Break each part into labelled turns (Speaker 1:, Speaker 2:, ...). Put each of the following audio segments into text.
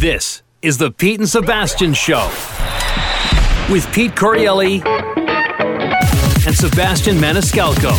Speaker 1: This is the Pete and Sebastian Show with Pete Corielli and Sebastian Maniscalco.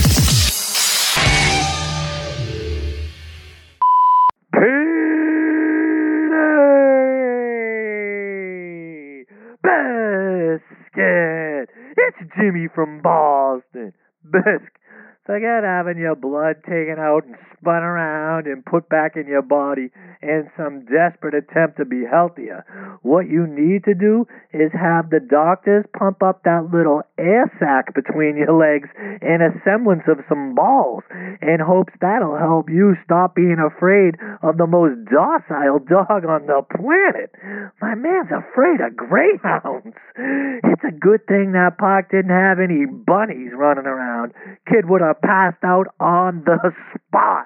Speaker 2: Biscuit! It's Jimmy from Boston. Biscuit. Forget having your blood taken out and spun around and put back in your body in some desperate attempt to be healthier. What you need to do is have the doctors pump up that little air sac between your legs in a semblance of some balls in hopes that'll help you stop being afraid of the most docile dog on the planet. My man's afraid of greyhounds. It's a good thing that park didn't have any bunnies running around. Kid would have passed out on the spot.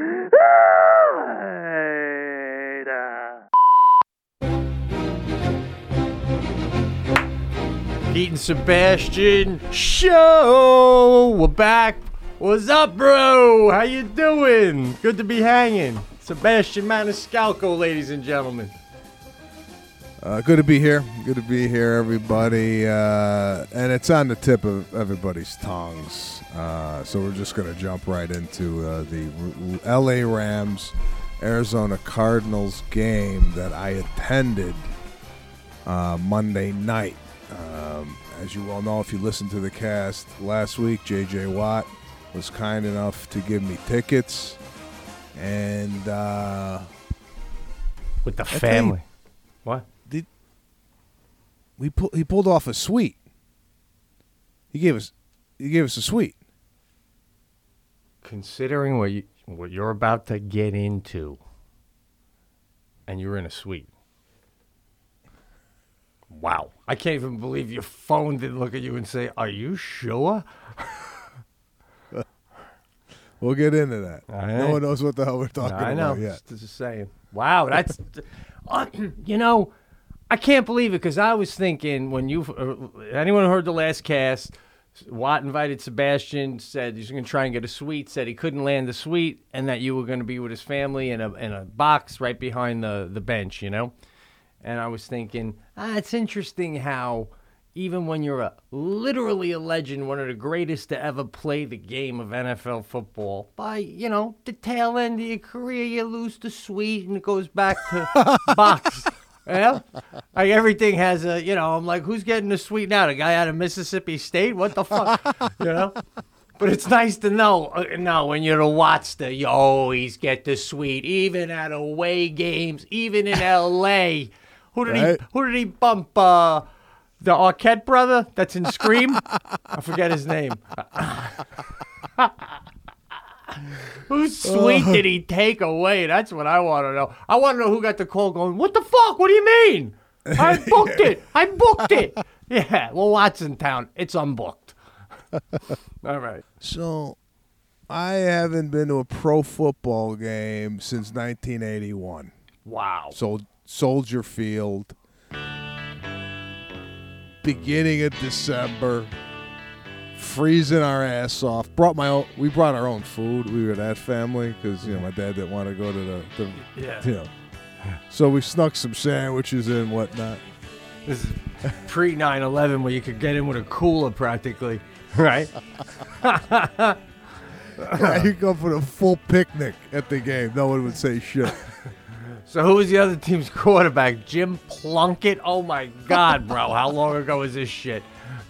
Speaker 3: Pete and Sebastian Show. We're back. What's up, bro? How you doing? Good to be hanging. Sebastian Maniscalco, ladies and gentlemen.
Speaker 4: Good to be here. Good to be here, everybody. And it's on the tip of everybody's tongues. So we're just going to jump right into the LA Rams Arizona Cardinals game that I attended Monday night. As you all know, if you listened to the cast last week, J.J. Watt was kind enough to give me tickets. And
Speaker 3: with the family. What?
Speaker 4: He pulled off a suite. He gave us a suite.
Speaker 3: Considering what you're about to get into, and you're in a suite. Wow. I can't even believe your phone didn't look at you and say, "Are you sure?"
Speaker 4: We'll get into that.
Speaker 3: Right.
Speaker 4: No one knows what the hell we're talking
Speaker 3: I know.
Speaker 4: about yet.
Speaker 3: Just saying. Wow, that's I can't believe it because I was thinking when anyone who heard the last cast, Watt invited Sebastian, said he's going to try and get a suite, said he couldn't land the suite, and that you were going to be with his family in a box right behind the bench, And I was thinking, it's interesting how even when you're literally a legend, one of the greatest to ever play the game of NFL football, by, the tail end of your career, you lose the suite and it goes back to box. Yeah, like everything has I'm like, who's getting the suite now? The guy out of Mississippi State? What the fuck? But it's nice to know, when you're the Watster, you always get the suite, even at away games, even in L.A. Who did he bump? The Arquette brother that's in Scream? I forget his name. Whose suite did he take away? That's what I want to know. I want to know who got the call going, what the fuck? What do you mean? I booked it. Yeah, well, Watsontown, it's unbooked. All right.
Speaker 4: So, I haven't been to a pro football game since 1981.
Speaker 3: Wow.
Speaker 4: Soldier Field. Beginning of December. Freezing our ass off. We brought our own food. We were that family because my dad didn't want to go to the So we snuck some sandwiches and whatnot.
Speaker 3: This is pre 9/11 where you could get in with a cooler practically, right?
Speaker 4: Yeah, you go for the full picnic at the game. No one would say shit.
Speaker 3: So who was the other team's quarterback? Jim Plunkett? Oh my God, bro! How long ago is this shit?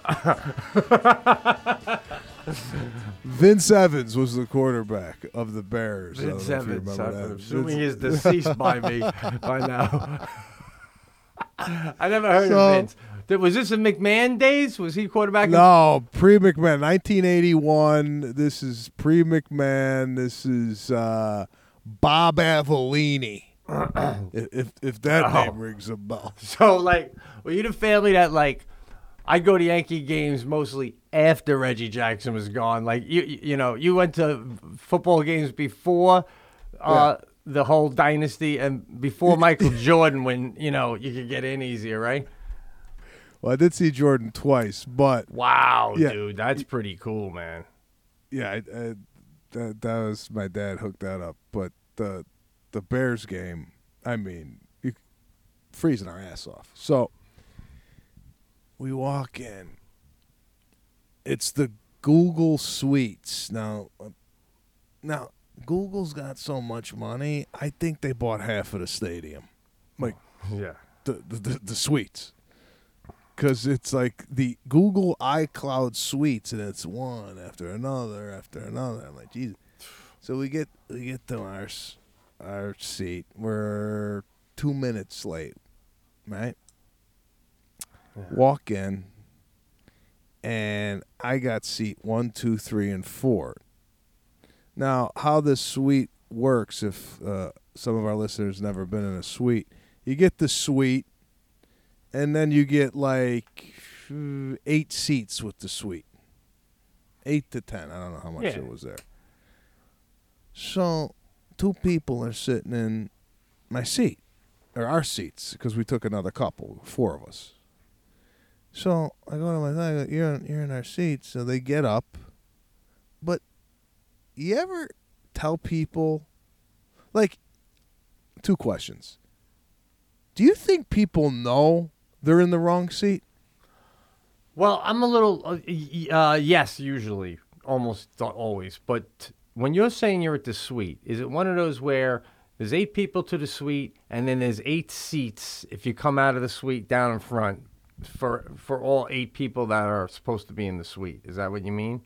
Speaker 4: Vince Evans was the quarterback of the Bears.
Speaker 3: Vince Evans. I'm assuming he's deceased by now. I never heard of Vince. Was this in McMahon days? Was he quarterback?
Speaker 4: No, pre-McMahon. 1981. This is pre-McMahon. This is Bob Avellini. if that name rings a bell.
Speaker 3: So, were you the family that, I'd go to Yankee games mostly after Reggie Jackson was gone. You went to football games before the whole dynasty and before Michael Jordan when, you could get in easier, right?
Speaker 4: Well, I did see Jordan twice, but...
Speaker 3: Wow, dude, that's pretty cool, man.
Speaker 4: Yeah, that was my dad hooked that up. But the Bears game, I mean, freezing our ass off. So we walk in. It's the Google Suites. Now, Google's got so much money. I think they bought half of the stadium, like the suites, because it's like the Google iCloud suites, and it's one after another after another. I'm like, Jesus. So we get to our seat. We're 2 minutes late, right? Yeah. Walk in, and I got seat 1, 2, 3, and 4. Now, how this suite works, if some of our listeners never been in a suite, you get the suite, and then you get like 8 seats with the suite. 8 to 10. I don't know how much it was there. So 2 people are sitting in my seat, or our seats, because we took another couple, 4 of us. So I go to my thing, I go, you're in our seats. So they get up. But you ever tell people, like, 2 questions. Do you think people know they're in the wrong seat?
Speaker 3: Well, I'm a little, yes, usually, almost always. But when you're saying you're at the suite, is it one of those where there's 8 people to the suite and then there's 8 seats if you come out of the suite down in front for all 8 people that are supposed to be in the suite? Is that what you mean?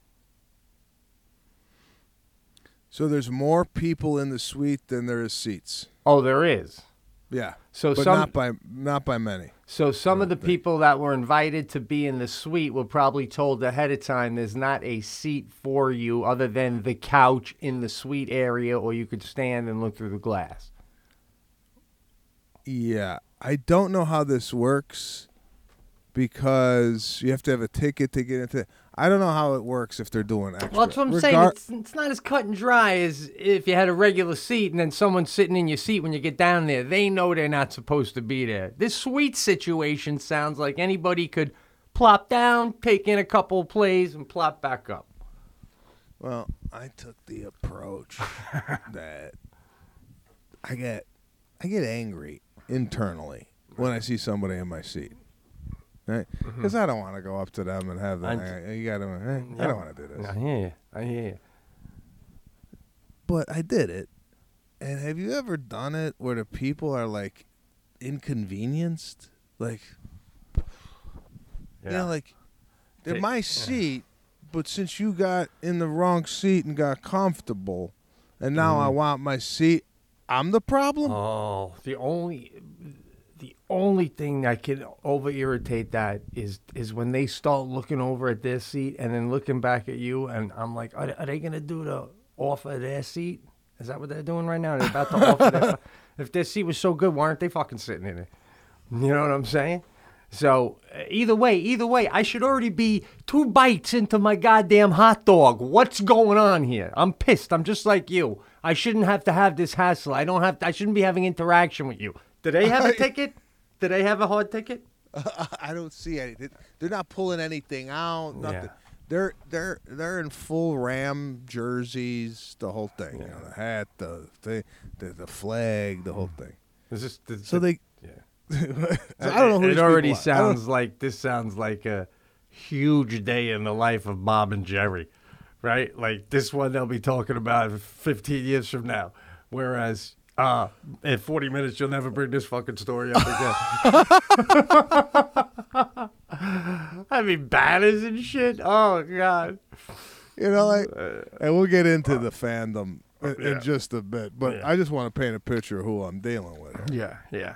Speaker 4: So there's more people in the suite than there is seats.
Speaker 3: Oh, there is.
Speaker 4: Yeah.
Speaker 3: So
Speaker 4: but not by many.
Speaker 3: So some of the people that were invited to be in the suite were probably told ahead of time there's not a seat for you other than the couch in the suite area, or you could stand and look through the glass.
Speaker 4: Yeah. I don't know how this works because you have to have a ticket to get into. I don't know how it works if they're doing extra.
Speaker 3: Well, that's what I'm saying. It's not as cut and dry as if you had a regular seat and then someone's sitting in your seat when you get down there. They know they're not supposed to be there. This suite situation sounds like anybody could plop down, take in a couple of plays, and plop back up.
Speaker 4: Well, I took the approach that I get angry internally when I see somebody in my seat. Right? Because I don't want to go up to them and have them. I don't want to do this.
Speaker 3: I hear you.
Speaker 4: But I did it. And have you ever done it where the people are like inconvenienced? Like, you know, like they're my seat, but since you got in the wrong seat and got comfortable, and now I want my seat, I'm the problem?
Speaker 3: Oh, the only thing that can over-irritate that is when they start looking over at their seat and then looking back at you, and I'm like, are they going to do the offer their seat? Is that what they're doing right now? They're about to offer their if their seat was so good, why aren't they fucking sitting in it? You know what I'm saying? So either way, I should already be 2 bites into my goddamn hot dog. What's going on here? I'm pissed. I'm just like you. I shouldn't have to have this hassle. I shouldn't be having interaction with you. Do they have a ticket? Do they have a hard ticket?
Speaker 4: I don't see anything. They're not pulling anything out. Nothing. Yeah. They're in full Ram jerseys, the whole thing. Yeah. You know, the hat, the flag, the whole thing.
Speaker 3: Is this
Speaker 4: so they?
Speaker 3: Yeah.
Speaker 4: So I don't know who
Speaker 3: it already sounds like this sounds like a huge day in the life of Bob and Jerry, right? Like this one they'll be talking about 15 years from now, whereas. In 40 minutes, you'll never bring this fucking story up again. I mean, banners and shit. Oh, God.
Speaker 4: You know, like, and we'll get into the fandom in just a bit, but I just want to paint a picture of who I'm dealing with here.
Speaker 3: Yeah.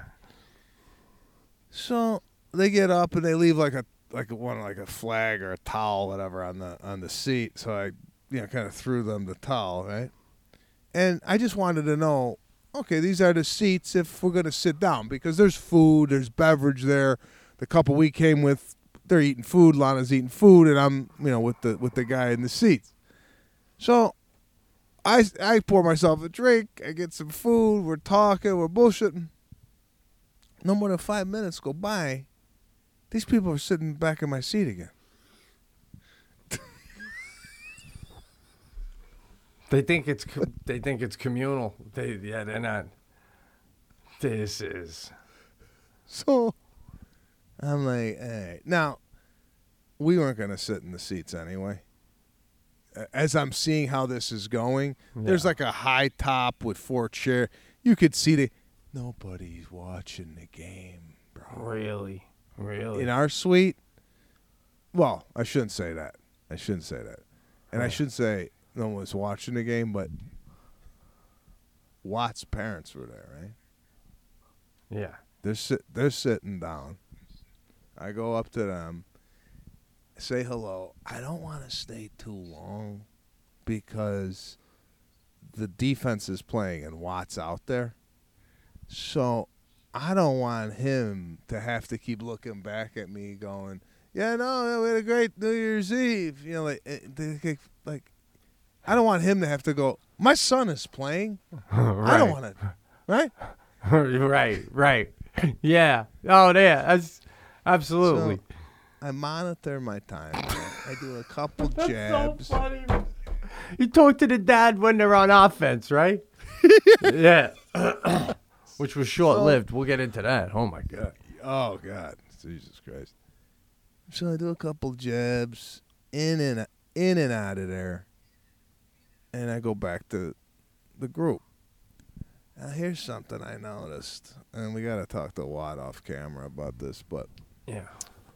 Speaker 4: So they get up and they leave like a flag or a towel, whatever, on the seat. So I, kind of threw them the towel, right? And I just wanted to know. Okay, these are the seats if we're going to sit down because there's food, there's beverage there. The couple we came with, they're eating food. Lana's eating food, and I'm, with the guy in the seats. So I pour myself a drink. I get some food. We're talking. We're bullshitting. No more than 5 minutes go by. These people are sitting back in my seat again.
Speaker 3: They think it's communal. They're not. This is
Speaker 4: So I'm like, all right. Now, we weren't going to sit in the seats anyway. As I'm seeing how this is going, there's like a high top with 4 chairs. You could see nobody's watching the game, bro.
Speaker 3: Really?
Speaker 4: In our suite, well, I shouldn't say that. And I shouldn't say no one was watching the game, but Watt's parents were there, right?
Speaker 3: Yeah.
Speaker 4: They're sitting down. I go up to them, say hello. I don't want to stay too long because the defense is playing and Watt's out there. So I don't want him to have to keep looking back at me going, yeah, no, we had a great New Year's Eve. You know, like I don't want him to have to go, my son is playing.
Speaker 3: Right.
Speaker 4: I don't want to, right?
Speaker 3: Right. Yeah. Oh, yeah. That's absolutely.
Speaker 4: So I monitor my time. I do a couple
Speaker 3: That's
Speaker 4: jabs.
Speaker 3: so funny. You talk to the dad when they're on offense, right? Yeah. Which was short-lived. We'll get into that. Oh, my God.
Speaker 4: Oh, God. Jesus Christ. So I do a couple jabs in and out of there. And I go back to the group. Now, here's something I noticed. And we got to talk to Watt off camera about this. But
Speaker 3: Yeah.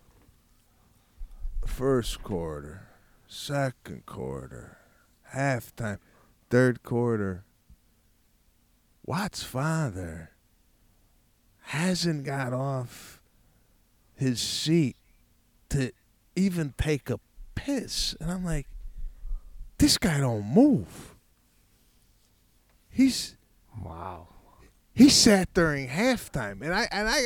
Speaker 4: first quarter, second quarter, halftime, third quarter, Watt's father hasn't got off his seat to even take a piss. And I'm like, this guy don't move.
Speaker 3: Wow.
Speaker 4: He sat during halftime. And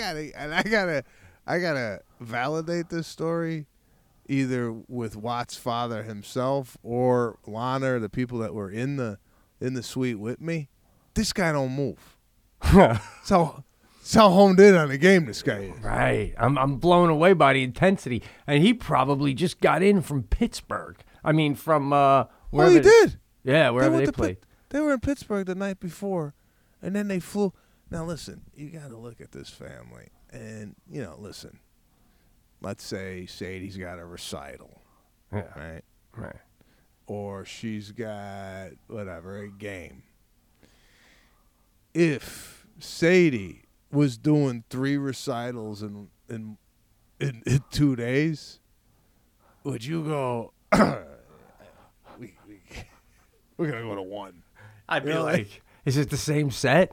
Speaker 4: I gotta validate this story either with Watt's father himself or Lana or the people that were in the suite with me. This guy don't move. So how honed in on the game this guy is.
Speaker 3: Right. I'm blown away by the intensity. And he probably just got in from Pittsburgh. I mean, from wherever.
Speaker 4: He did.
Speaker 3: Yeah, wherever they
Speaker 4: went to
Speaker 3: played.
Speaker 4: They were in Pittsburgh the night before, and then they flew. Now, listen, you got to look at this family. And, listen, let's say Sadie's got a recital.
Speaker 3: Yeah.
Speaker 4: Right. Or she's got, whatever, a game. If Sadie was doing 3 recitals in 2 days, would you go, we're going to go to 1?
Speaker 3: I'd be like, is it the same set?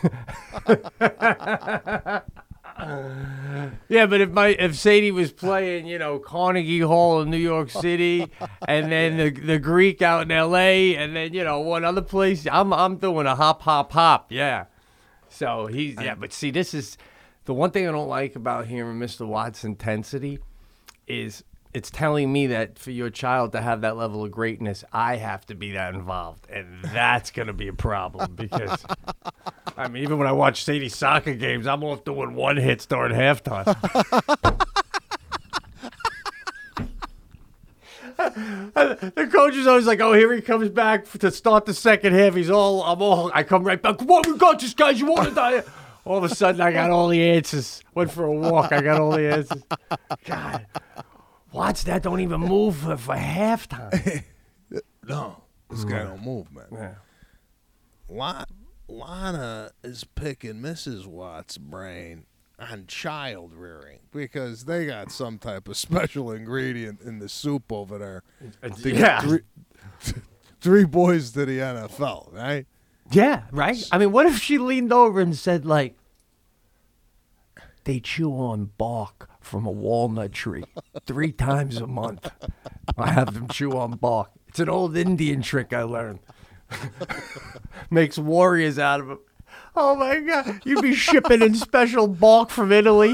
Speaker 3: Yeah, but if Sadie was playing, Carnegie Hall in New York City, and then the Greek out in L.A., and then one other place, I'm doing a hop. Yeah. So but see, this is the one thing I don't like about hearing Mr. Watt's intensity is it's telling me that for your child to have that level of greatness, I have to be that involved, and that's gonna be a problem because. I mean, even when I watch Sadie's soccer games, I'm off doing 1 hit during halftime. The coach is always like, "Oh, here he comes back to start the second half." I come right back. Come on, we got this, guys. You want to die? All of a sudden, I got all the answers. Went for a walk. I got all the answers. God, watch that. Don't even move for halftime.
Speaker 4: No, this guy don't move, man.
Speaker 3: Yeah.
Speaker 4: Lana is picking Mrs. Watt's brain on child rearing because they got some type of special ingredient in the soup over there. To get 3 boys to the NFL, right?
Speaker 3: Yeah, right? I mean, what if she leaned over and said, like, they chew on bark from a walnut tree 3 times a month. I have them chew on bark. It's an old Indian trick I learned. Makes warriors out of them. Oh, my God. You'd be shipping in special bark from Italy.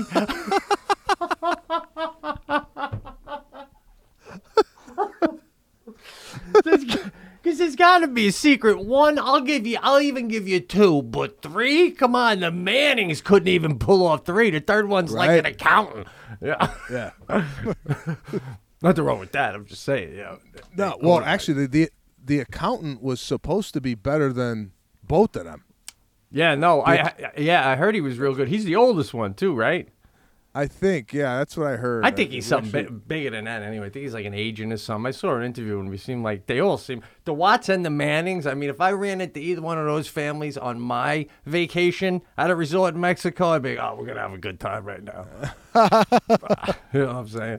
Speaker 3: Because there's got to be a secret. 1, I'll even give you 2, but 3? Come on, the Mannings couldn't even pull off 3. The third one's like an accountant. Yeah. Nothing wrong with that. I'm just saying.
Speaker 4: No, well, actually, the accountant was supposed to be better than both of them.
Speaker 3: Yeah, no, I heard he was real good. He's the oldest one too, right?
Speaker 4: I think, yeah, that's what I heard.
Speaker 3: I think he's something bigger than that anyway. I think he's like an agent or something. I saw an interview and we seemed like they all seem the Watts and the Mannings. I mean, if I ran into either one of those families on my vacation at a resort in Mexico, I'd be, oh, we're gonna have a good time right now. You know what I'm saying?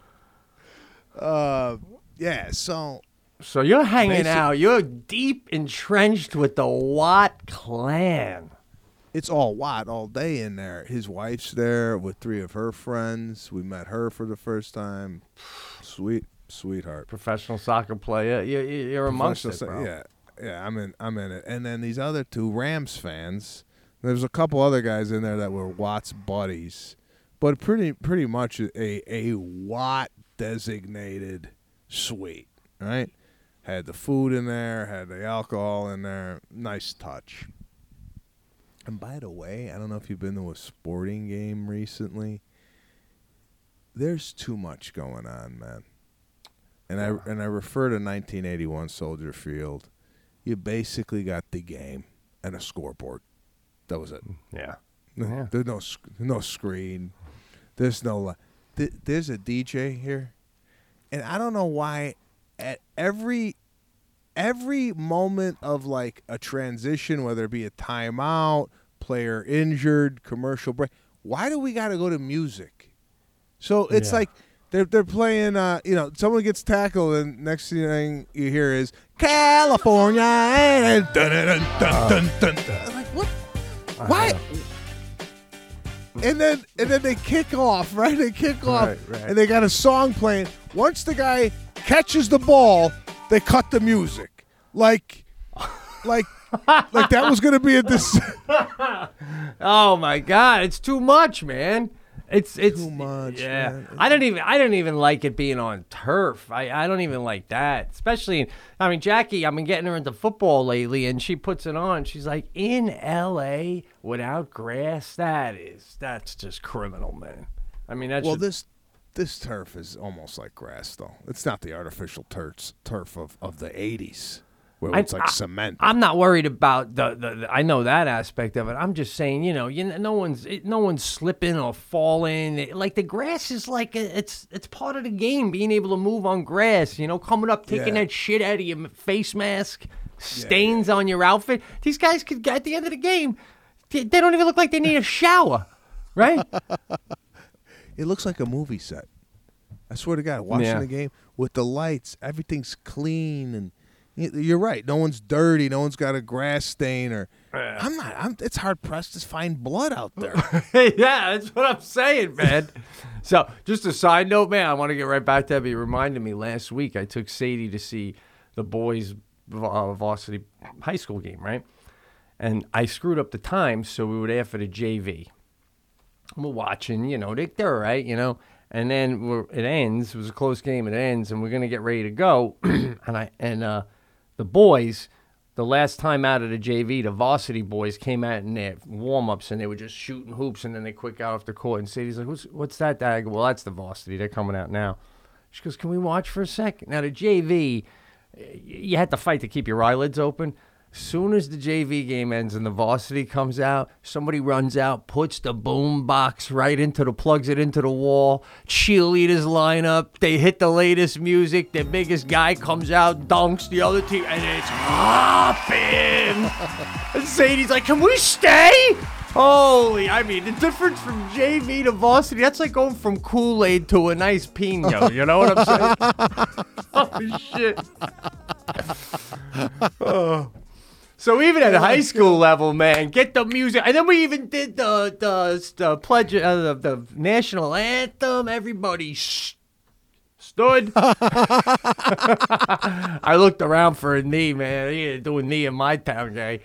Speaker 4: Yeah. So
Speaker 3: you're hanging out. You're deep entrenched with the Watt clan.
Speaker 4: it's all Watt all day in there. His wife's there with 3 of her friends. We met her for the first time. Sweetheart.
Speaker 3: Professional soccer player. You're amongst it, bro.
Speaker 4: Yeah. I'm in it. And then these other 2 Rams fans. There's a couple other guys in there that were Watt's buddies, but pretty much a Watt designated suite. Right? Had the food in there. Had the alcohol in there. Nice touch. And by the way, I don't know if you've been to a sporting game recently. There's too much going on, man. And I refer to 1981 Soldier Field. You basically got the game and a scoreboard. That was it.
Speaker 3: Yeah.
Speaker 4: There's no screen. There's no. There's a DJ here, and I don't know why. At every moment of like a transition, whether it be a timeout, player injured, commercial break, why do we got to go to music? So it's like they're playing, someone gets tackled and next thing you hear is California. And dun, dun, dun, dun, dun, dun. I'm like, what? Why? And then they kick off, right? They kick off, and they got a song playing. Once the guy catches the ball, they cut the music, like that was gonna be
Speaker 3: Oh my God, it's too much, man. It's
Speaker 4: too much.
Speaker 3: Yeah,
Speaker 4: man.
Speaker 3: I don't even like it being on turf. I don't even like that. Especially, I mean, Jackie, I've been getting her into football lately, and she puts it on. She's like, in L.A. without grass, that's just criminal, man. I mean, that's
Speaker 4: this turf is almost like grass, though. It's not the artificial turf of the '80s. Where it's like cement. I'm
Speaker 3: not worried about the I know that aspect of it. I'm just saying, no one's slipping or falling. Like the grass is like it's part of the game. Being able to move on grass, coming up, taking that shit out of your face mask, stains on your outfit. These guys could at the end of the game, they don't even look like they need a shower, right?
Speaker 4: It looks like a movie set. I swear to God, watching the game with the lights, everything's clean and. You're right. No one's dirty. No one's got a grass stain or. It's hard pressed to find blood out there.
Speaker 3: Yeah, that's what I'm saying, man. So, just a side note, man. I want to get right back to that. You reminded me last week. I took Sadie to see the boys' varsity high school game, right? And I screwed up the time, so we were there for the JV. We're watching. They're all right, And then it ends. It was a close game. It ends, and we're gonna get ready to go. The boys, the last time out of the JV, the varsity boys came out in their warm-ups, and they were just shooting hoops, and then they quick out off the court. And Sadie's like, what's that? I go, well, that's the varsity. They're coming out now. She goes, can we watch for a second? Now, the JV, you had to fight to keep your eyelids open. Soon as the JV game ends and the varsity comes out, somebody runs out, puts the boom box plugs it into the wall. Cheerleaders line up. They hit the latest music. The biggest guy comes out, dunks the other team, and it's hopping. And Sadie's like, can we stay? Holy, the difference from JV to varsity, that's like going from Kool-Aid to a nice Pino. You know what I'm saying? Oh, shit. Oh. So even at high school level, man, get the music, and then we even did the pledge, the national anthem. Everybody stood. I looked around for a knee, man. He didn't do a knee in my town, guy.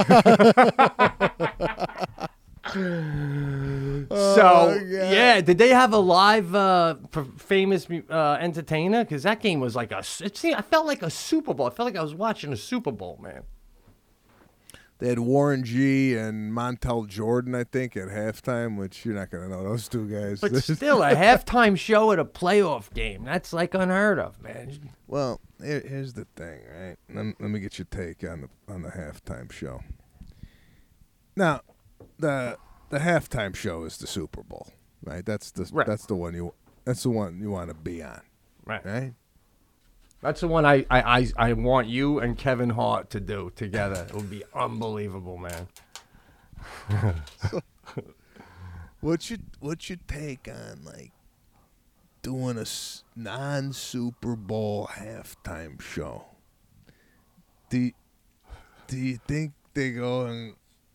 Speaker 3: Did they have a live famous entertainer? Because that game was like I felt like a Super Bowl. I felt like I was watching a Super Bowl, man.
Speaker 4: They had Warren G and Montel Jordan, I think, at halftime, which you're not going to know those 2 guys.
Speaker 3: But still, a halftime show at a playoff game. That's like unheard of, man.
Speaker 4: Well, here's the thing, right? Let me get your take on the halftime show. Now, the halftime show is the Super Bowl, right? That's the one you want to be on, right?
Speaker 3: That's the one I want you and Kevin Hart to do together. It would be unbelievable, man.
Speaker 4: So, what's your take on like doing a non-Super Bowl halftime show? Do you think they go and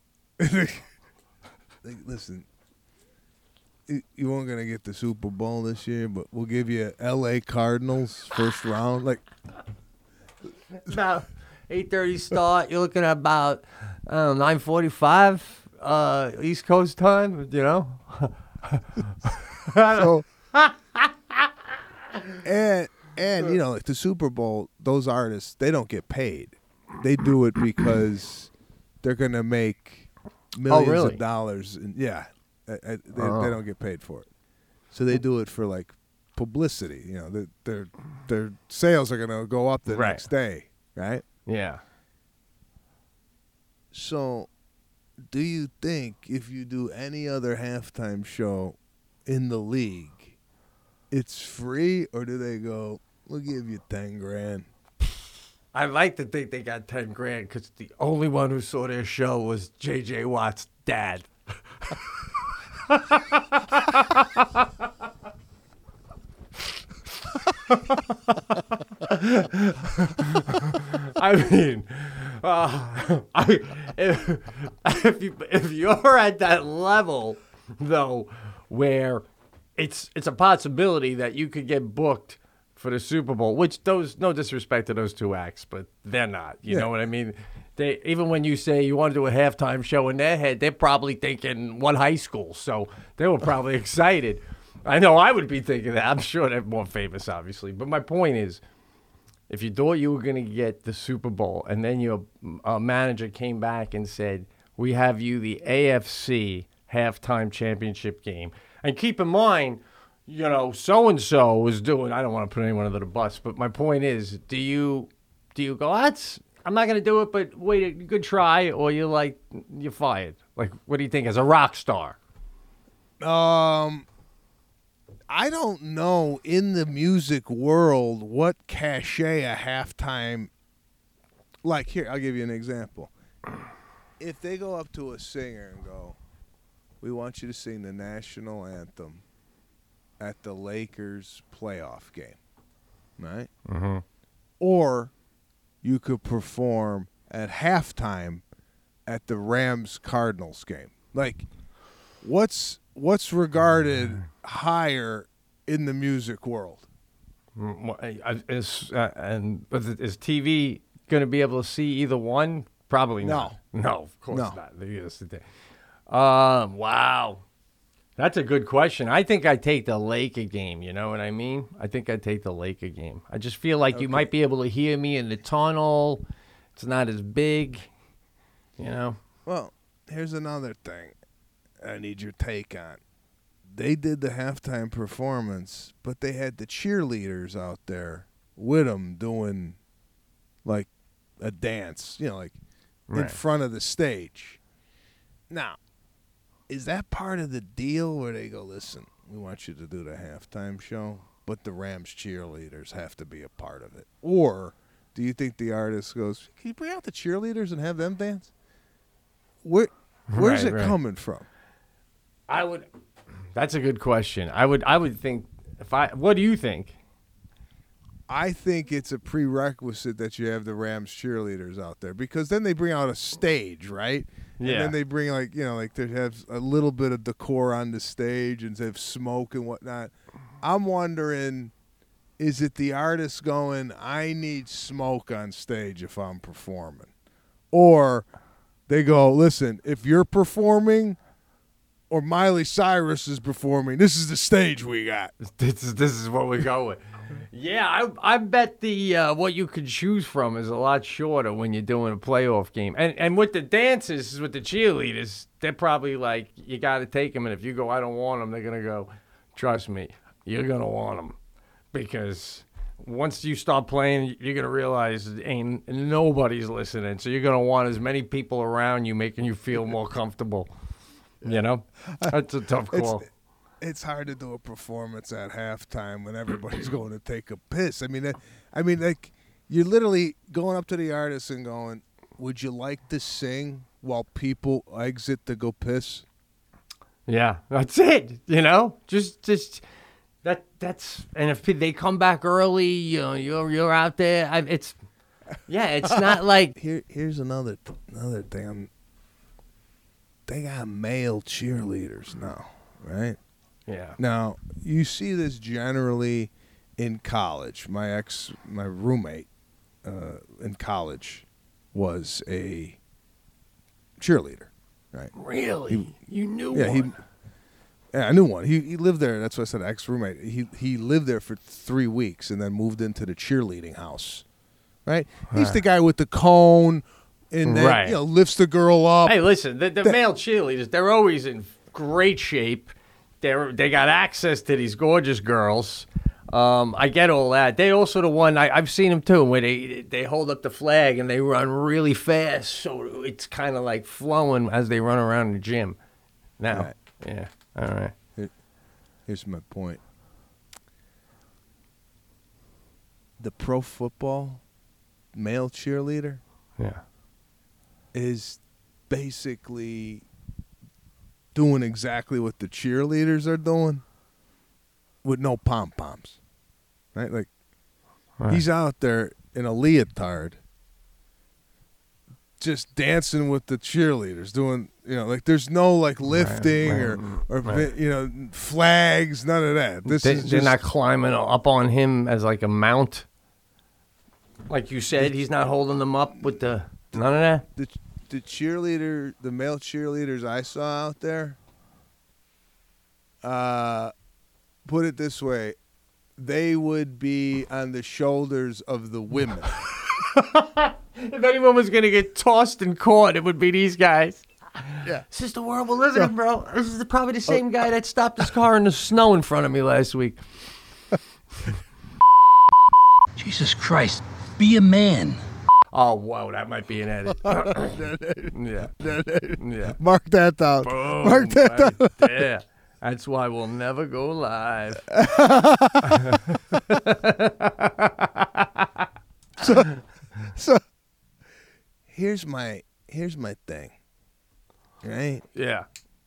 Speaker 4: like, listen? You weren't gonna get the Super Bowl this year, but we'll give you L.A. Cardinals first round. Like
Speaker 3: about 8:30 start. You're looking at about 9:45 East Coast time. You know.
Speaker 4: So, and you know, like the Super Bowl, those artists, they don't get paid. They do it because they're gonna make millions of dollars. They don't get paid for it, so they do it for like publicity. You know, their sales are gonna go up the next day, right?
Speaker 3: Yeah.
Speaker 4: So, do you think if you do any other halftime show in the league, it's free, or do they go, we'll give you $10,000?
Speaker 3: I like to think they got $10,000 because the only one who saw their show was J.J. Watt's dad. I mean, if you're at that level, though, where it's a possibility that you could get booked for the Super Bowl, which no disrespect to those two acts, but they're not. You know what I mean? They even when you say you want to do a halftime show in their head, they're probably thinking one high school, so they were probably excited. I know I would be thinking that. I'm sure they're more famous, obviously. But my point is, if you thought you were going to get the Super Bowl and then your manager came back and said, we have you the AFC halftime championship game. And keep in mind, you know, so-and-so was doing, I don't want to put anyone under the bus, but my point is, do you go, I'm not going to do it, but wait, good try, or you're fired? Like, what do you think as a rock star?
Speaker 4: I don't know in the music world what cachet a halftime. Like here, I'll give you an example. If they go up to a singer and go, "We want you to sing the national anthem at the Lakers playoff game," right?
Speaker 3: Mm-hmm.
Speaker 4: Or you could perform at halftime at the Rams Cardinals game. Like, what's regarded higher in the music world?
Speaker 3: Is TV going to be able to see either one? Probably not. No, of course not. Wow. That's a good question. I think I'd take the Laker game. You know what I mean? I think I'd take the Laker game. I just feel like you might be able to hear me in the tunnel. It's not as big, you know?
Speaker 4: Well, here's another thing I need your take on. They did the halftime performance, but they had the cheerleaders out there with them doing like a dance, you know, like in front of the stage. Now, is that part of the deal where they go, listen, we want you to do the halftime show, but the Rams cheerleaders have to be a part of it? Or do you think the artist goes, can you bring out the cheerleaders and have them dance? Where's it coming from?
Speaker 3: That's a good question. I would think what do you think?
Speaker 4: I think it's a prerequisite that you have the Rams cheerleaders out there, because then they bring out a stage, right?
Speaker 3: Yeah.
Speaker 4: And then they bring like they have a little bit of decor on the stage and they have smoke and whatnot. I'm wondering, is it the artist going, I need smoke on stage if I'm performing? Or they go, listen, if you're performing or Miley Cyrus is performing, this is the stage we got.
Speaker 3: This is what we go with. Yeah, I bet the what you could choose from is a lot shorter when you're doing a playoff game. And with the dances, with the cheerleaders, they're probably like, you got to take them. And if you go, I don't want them, they're going to go, trust me, you're going to want them. Because once you start playing, you're going to realize ain't nobody's listening. So you're going to want as many people around you making you feel more comfortable. You know? That's a tough call.
Speaker 4: It's hard to do a performance at halftime when everybody's going to take a piss. I mean, like, you're literally going up to the artist and going, would you like to sing while people exit to go piss?
Speaker 3: Yeah, that's it. You know, just that's. And if they come back early, you know, you're out there. It's not like
Speaker 4: here's another thing. They got male cheerleaders now, right?
Speaker 3: Yeah.
Speaker 4: Now you see this generally in college. My roommate in college was a cheerleader, right?
Speaker 3: Really? You knew one?
Speaker 4: Yeah, I knew one. He lived there. That's why I said ex-roommate. He lived there for 3 weeks and then moved into the cheerleading house, right? He's the guy with the cone and then, lifts the girl up.
Speaker 3: Hey, listen, the male cheerleaders, they're always in great shape. They got access to these gorgeous girls. I get all that. They also the one I've seen them too, where they hold up the flag and they run really fast, so it's kind of like flowing as they run around the gym. Now,
Speaker 4: right.
Speaker 3: Yeah, all right.
Speaker 4: Here's my point. The pro football male cheerleader, is basically doing exactly what the cheerleaders are doing, with no pom poms. Right? Like, he's out there in a leotard just dancing with the cheerleaders, doing, like, there's no, like, lifting or flags, none of that. They're
Speaker 3: not climbing up on him as, like, a mount. Like you said, he's not holding them up with none of that?
Speaker 4: The male cheerleaders I saw out there, put it this way, they would be on the shoulders of the women.
Speaker 3: If anyone was going to get tossed and caught, it would be these guys.
Speaker 4: Yeah.
Speaker 3: This is the world we're living in, bro. This is probably the same guy that stopped his car in the snow in front of me last week.
Speaker 5: Jesus Christ, be a man.
Speaker 3: Oh, wow, that might be an edit. Yeah.
Speaker 4: Mark that down.
Speaker 3: Boom,
Speaker 4: Mark that down.
Speaker 3: Yeah. That's why we'll never go live.
Speaker 4: So here's my thing, right?
Speaker 3: Yeah.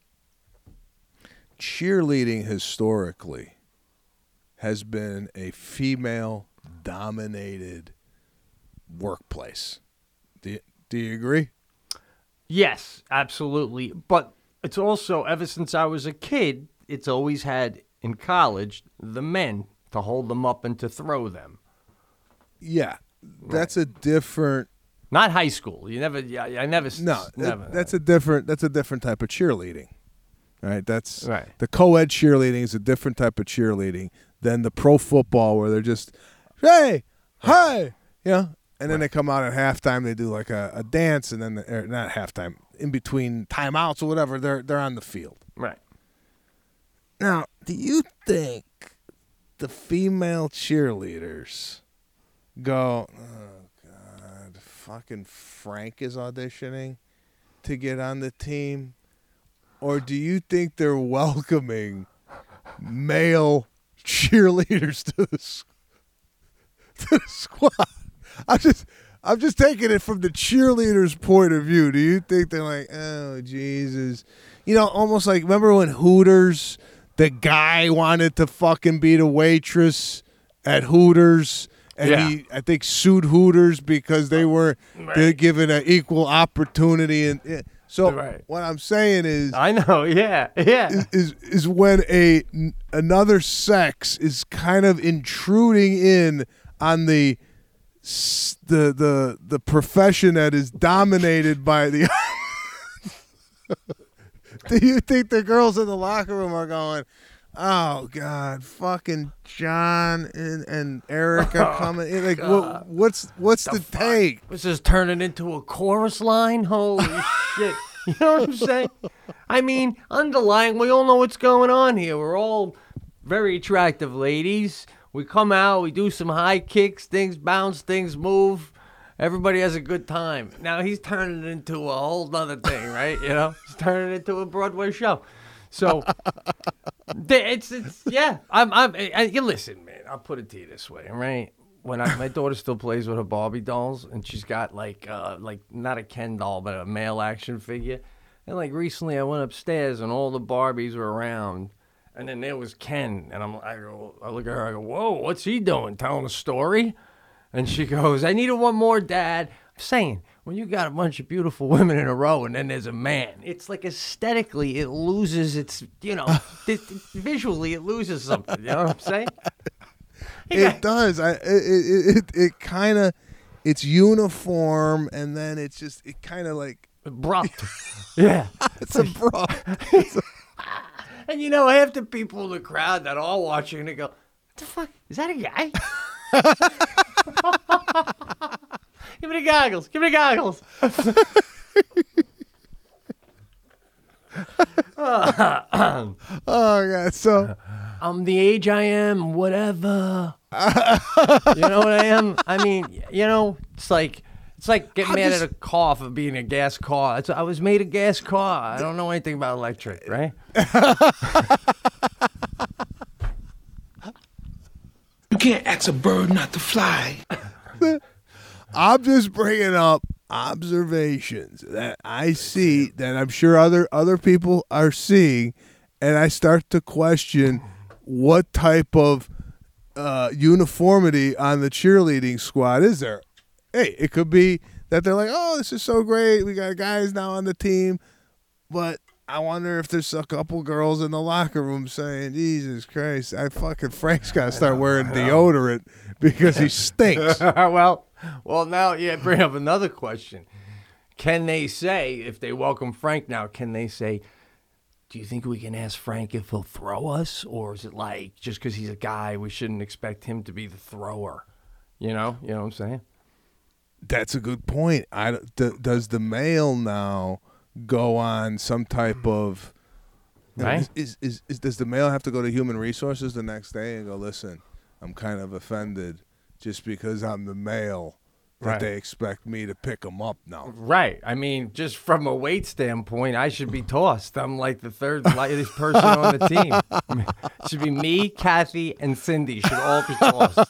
Speaker 4: Cheerleading historically has been a female-dominated workplace. Do you agree?
Speaker 3: Yes, absolutely. But it's also, ever since I was a kid, it's always had, in college, the men to hold them up and to throw them.
Speaker 4: Yeah. That's a different...
Speaker 3: Not high school. You never... Yeah, I never...
Speaker 4: No,
Speaker 3: never.
Speaker 4: That's a different type of cheerleading. Right? That's...
Speaker 3: Right.
Speaker 4: The co-ed cheerleading is a different type of cheerleading than the pro football where they're just, hey, hi! And then they come out at halftime, they do like a dance, and then not halftime, in between timeouts or whatever, they're on the field.
Speaker 3: Right.
Speaker 4: Now, do you think the female cheerleaders go, oh God, fucking Frank is auditioning to get on the team? Or do you think they're welcoming male cheerleaders to the squad? I'm just taking it from the cheerleaders' point of view. Do you think they're like, oh, Jesus? Almost like, remember when Hooters, the guy wanted to fucking be the waitress at Hooters, and he, I think, sued Hooters because they're given an equal opportunity. And so what I'm saying is,
Speaker 3: I know,
Speaker 4: is when another sex is kind of intruding in on the profession that is dominated by the. Do you think the girls in the locker room are going, oh God, fucking John and Eric are coming in? Like, what's the take?
Speaker 3: This is turning into a chorus line. Holy shit! You know what I'm saying? I mean, underlying, we all know what's going on here. We're all very attractive ladies. We come out, we do some high kicks, things bounce, things move. Everybody has a good time. Now he's turning it into a whole other thing, right? You know, he's turning it into a Broadway show. So it's yeah. You listen, man. I'll put it to you this way, all right? When my daughter still plays with her Barbie dolls, and she's got like not a Ken doll, but a male action figure. And like recently, I went upstairs and all the Barbies were around. And then there was Ken, and I look at her, I go, whoa, what's he doing, telling a story? And she goes, I needed one more, Dad. I'm saying, when you got a bunch of beautiful women in a row and then there's a man, it's like aesthetically, it loses its, visually it loses something. You know what I'm saying?
Speaker 4: It does. It kind of, it's uniform, and then it's just, it kind of like.
Speaker 3: Abrupt. Yeah.
Speaker 4: It's abrupt.
Speaker 3: And half the people in the crowd that are watching, they go, what the fuck? Is that a guy? Give me the goggles. Give me the goggles.
Speaker 4: Oh, God. So.
Speaker 3: I'm the age I am, whatever. You know what I am? I mean, it's like getting mad at a car for being a gas car. I was made a gas car. I don't know anything about electric, right?
Speaker 5: You can't ask a bird not to fly.
Speaker 4: I'm just bringing up observations that I see that I'm sure other people are seeing, and I start to question what type of uniformity on the cheerleading squad is there. Hey, it could be that they're like, oh, this is so great. We got guys now on the team. But I wonder if there's a couple girls in the locker room saying, Jesus Christ, Frank's got to start wearing deodorant because he stinks.
Speaker 3: Well, now you bring up another question. Can they say, if they welcome Frank now, can they say, do you think we can ask Frank if he'll throw us? Or is it like, just because he's a guy, we shouldn't expect him to be the thrower? You know what I'm saying?
Speaker 4: That's a good point. Does the male now go on some type of
Speaker 3: right?
Speaker 4: Does the male have to go to human resources the next day and go, listen, I'm kind of offended just because I'm the male that
Speaker 3: right.
Speaker 4: they expect me to pick them up now?
Speaker 3: Right. I mean, just from a weight standpoint, I should be tossed. I'm like the third lightest person on the team. It should be me, Kathy, and Cindy should all be tossed.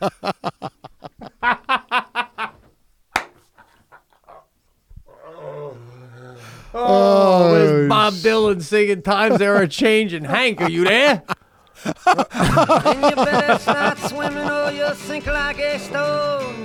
Speaker 3: Oh, where's Bob Dylan singing Times They Are Changing? Hank, are you there?
Speaker 6: And you better start swimming or you'll sink like a stone.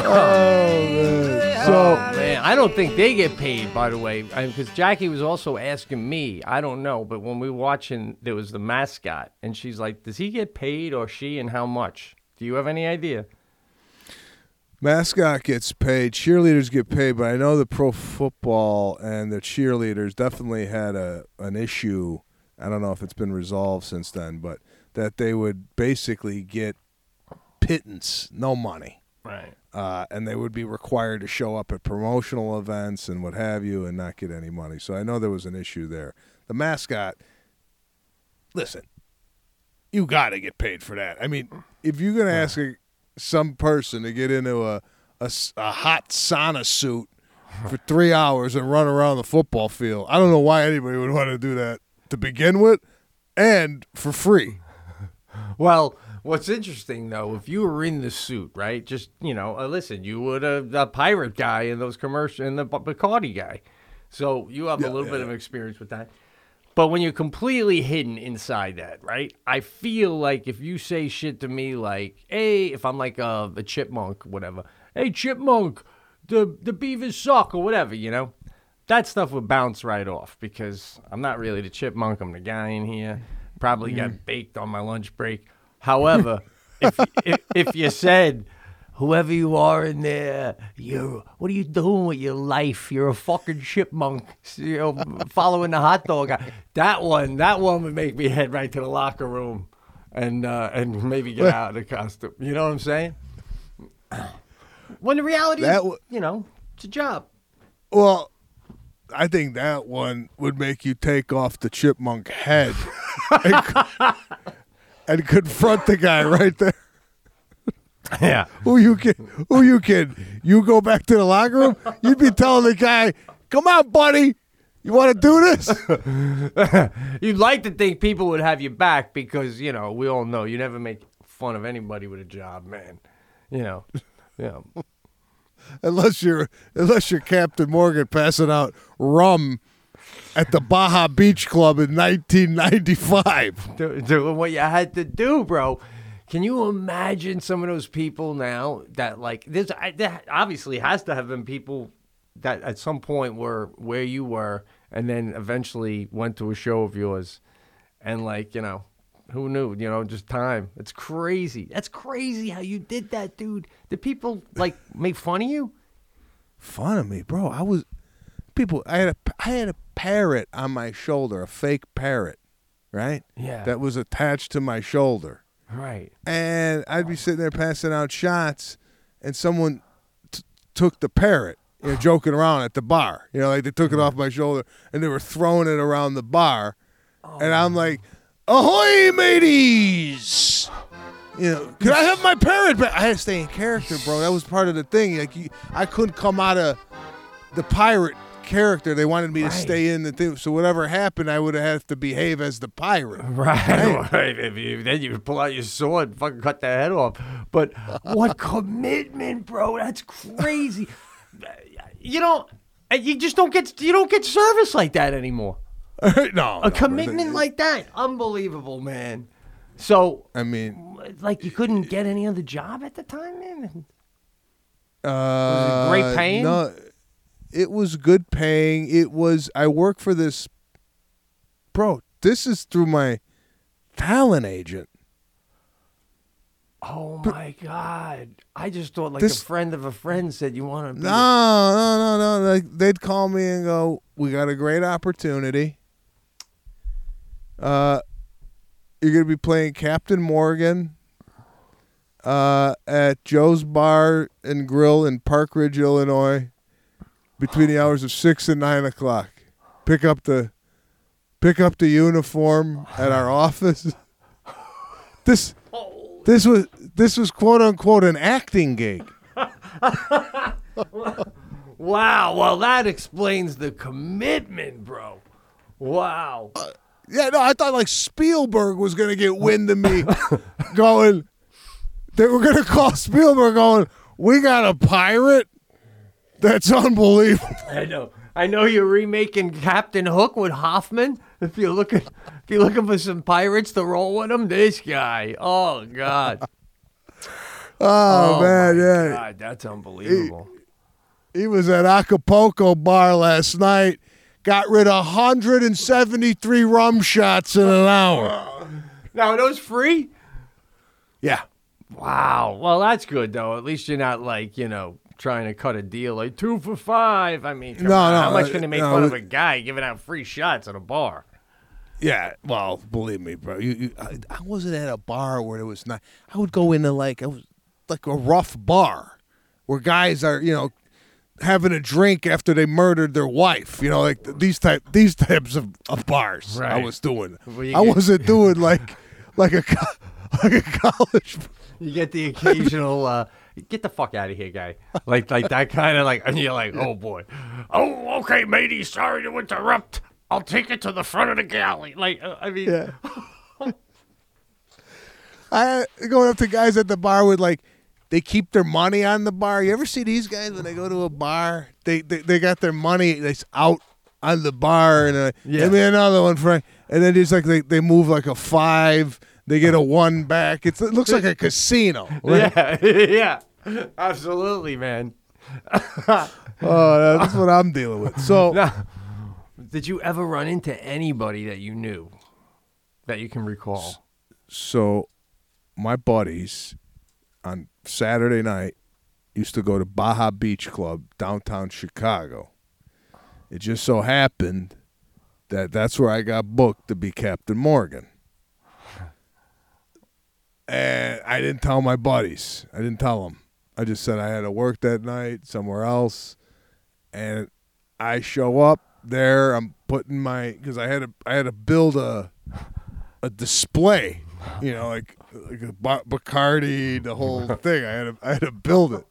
Speaker 3: Man, I don't think they get paid, by the way, because Jackie was also asking me. I don't know, but when we were watching, there was the mascot, and she's like, does he get paid or she, and how much? Do you have any idea?
Speaker 4: Mascot gets paid. Cheerleaders get paid, but I know the pro football and the cheerleaders definitely had an issue. I don't know if it's been resolved since then, but that they would basically get pittance, no money.
Speaker 3: Right.
Speaker 4: And they would be required to show up at promotional events and what have you and not get any money. So I know there was an issue there. The mascot, listen, you got to get paid for that. I mean, if you're going to ask some person to get into a hot sauna suit for 3 hours and run around the football field, I don't know why anybody would want to do that to begin with and for free.
Speaker 3: Well, what's interesting, though, if you were in the suit, right, just, listen, you were the pirate guy in those commercials and the Bacardi guy. So you have a little bit of experience with that. But when you're completely hidden inside that, right, I feel like if you say shit to me like, hey, if I'm like a chipmunk, whatever, hey, chipmunk, the beavers suck or whatever, that stuff would bounce right off because I'm not really the chipmunk. I'm the guy in here. Probably got baked on my lunch break. However, if you said, whoever you are in there, what are you doing with your life? You're a fucking chipmunk, following the hot dog guy. That one would make me head right to the locker room and maybe get out of the costume. You know what I'm saying? When the reality is, it's a job.
Speaker 4: Well, I think that one would make you take off the chipmunk head and confront the guy right there.
Speaker 3: Yeah.
Speaker 4: Who you kidding? You go back to the locker room? You'd be telling the guy, come on, buddy. You want to do this?
Speaker 3: You'd like to think people would have you back because, you know, we all know you never make fun of anybody with a job, man. You know. Yeah.
Speaker 4: Unless you're Captain Morgan passing out rum at the Baja Beach Club in 1995.
Speaker 3: Doing what you had to do, bro. Can you imagine some of those people now that, like, there obviously has to have been people that at some point were where you were and then eventually went to a show of yours and, like, you know, who knew, you know, just time. It's crazy. That's crazy how you did that, dude. Did people, like, make fun of you?
Speaker 4: Fun of me, bro. I had a parrot on my shoulder, a fake parrot, right?
Speaker 3: Yeah.
Speaker 4: That was attached to my shoulder.
Speaker 3: Right.
Speaker 4: And I'd be sitting there passing out shots, and someone took the parrot, you know, joking around at the bar. You know, like they took it off my shoulder, and they were throwing it around the bar. And I'm like, ahoy, mateys! You know, can I have my parrot back? I had to stay in character, bro. That was part of the thing. Like, I couldn't come out of the pirate character. They wanted me to stay in the thing. So whatever happened, I would have to behave as the pirate.
Speaker 3: Right. Then you pull out your sword and fucking cut their head off. But what commitment, bro? That's crazy. You just don't get service like that anymore.
Speaker 4: No.
Speaker 3: Commitment like that. Unbelievable, man. So,
Speaker 4: I mean,
Speaker 3: like, you couldn't get any other job at the time, man? Was it great paying?
Speaker 4: No, it was good paying. I work for this, bro, this is through my talent agent.
Speaker 3: Oh, my God. I just thought, like, a friend of a friend said you want to be...
Speaker 4: No. Like, they'd call me and go, we got a great opportunity. You're going to be playing Captain Morgan at Joe's Bar and Grill in Park Ridge, Illinois, between the hours of 6 and 9 o'clock. Pick up the uniform at our office. This was quote unquote an acting gig.
Speaker 3: Wow. Well, that explains the commitment, bro. Wow.
Speaker 4: Yeah, no, I thought like Spielberg was going to get wind of me going, they were going to call Spielberg going, we got a pirate? That's unbelievable.
Speaker 3: I know you're remaking Captain Hook with Hoffman. If you're looking for some pirates to roll with him, this guy. Oh, God.
Speaker 4: Oh man, yeah.
Speaker 3: God, that's unbelievable.
Speaker 4: He was at Acapulco Bar last night. Got rid of 173 rum shots in an hour.
Speaker 3: Now, are those free?
Speaker 4: Yeah.
Speaker 3: Wow. Well, that's good, though. At least you're not, like, you know, trying to cut a deal like 2 for $5. I mean, come on. How much can they make fun of a guy giving out free shots at a bar?
Speaker 4: Yeah. Well, believe me, bro. I wasn't at a bar where it was not. I would go into like a rough bar where guys are, you know, having a drink after they murdered their wife, you know, like these types of bars. Right. I was doing. I wasn't doing like a college.
Speaker 3: You get the occasional get the fuck out of here, guy. Like that kind of like, and you're like, oh boy, oh okay, matey, sorry to interrupt. I'll take it to the front of the galley. Like I mean,
Speaker 4: yeah. I going up to guys at the bar with like. They keep their money on the bar. You ever see these guys when they go to a bar? They got their money that's out on the bar, and give me another one, Frank. And then it's like they move like a 5. They get a 1 back. It looks like a casino. Right?
Speaker 3: Yeah, absolutely, man.
Speaker 4: Oh, that's what I'm dealing with. So,
Speaker 3: now, did you ever run into anybody that you knew that you can recall?
Speaker 4: So, my buddies on Saturday night used to go to Baja Beach Club, downtown Chicago. It just so happened that that's where I got booked to be Captain Morgan. And I didn't tell my buddies. I didn't tell them. I just said I had to work that night somewhere else. And I show up there. I'm putting because I had to build a display You know, like a Bacardi, the whole thing. I had to build it.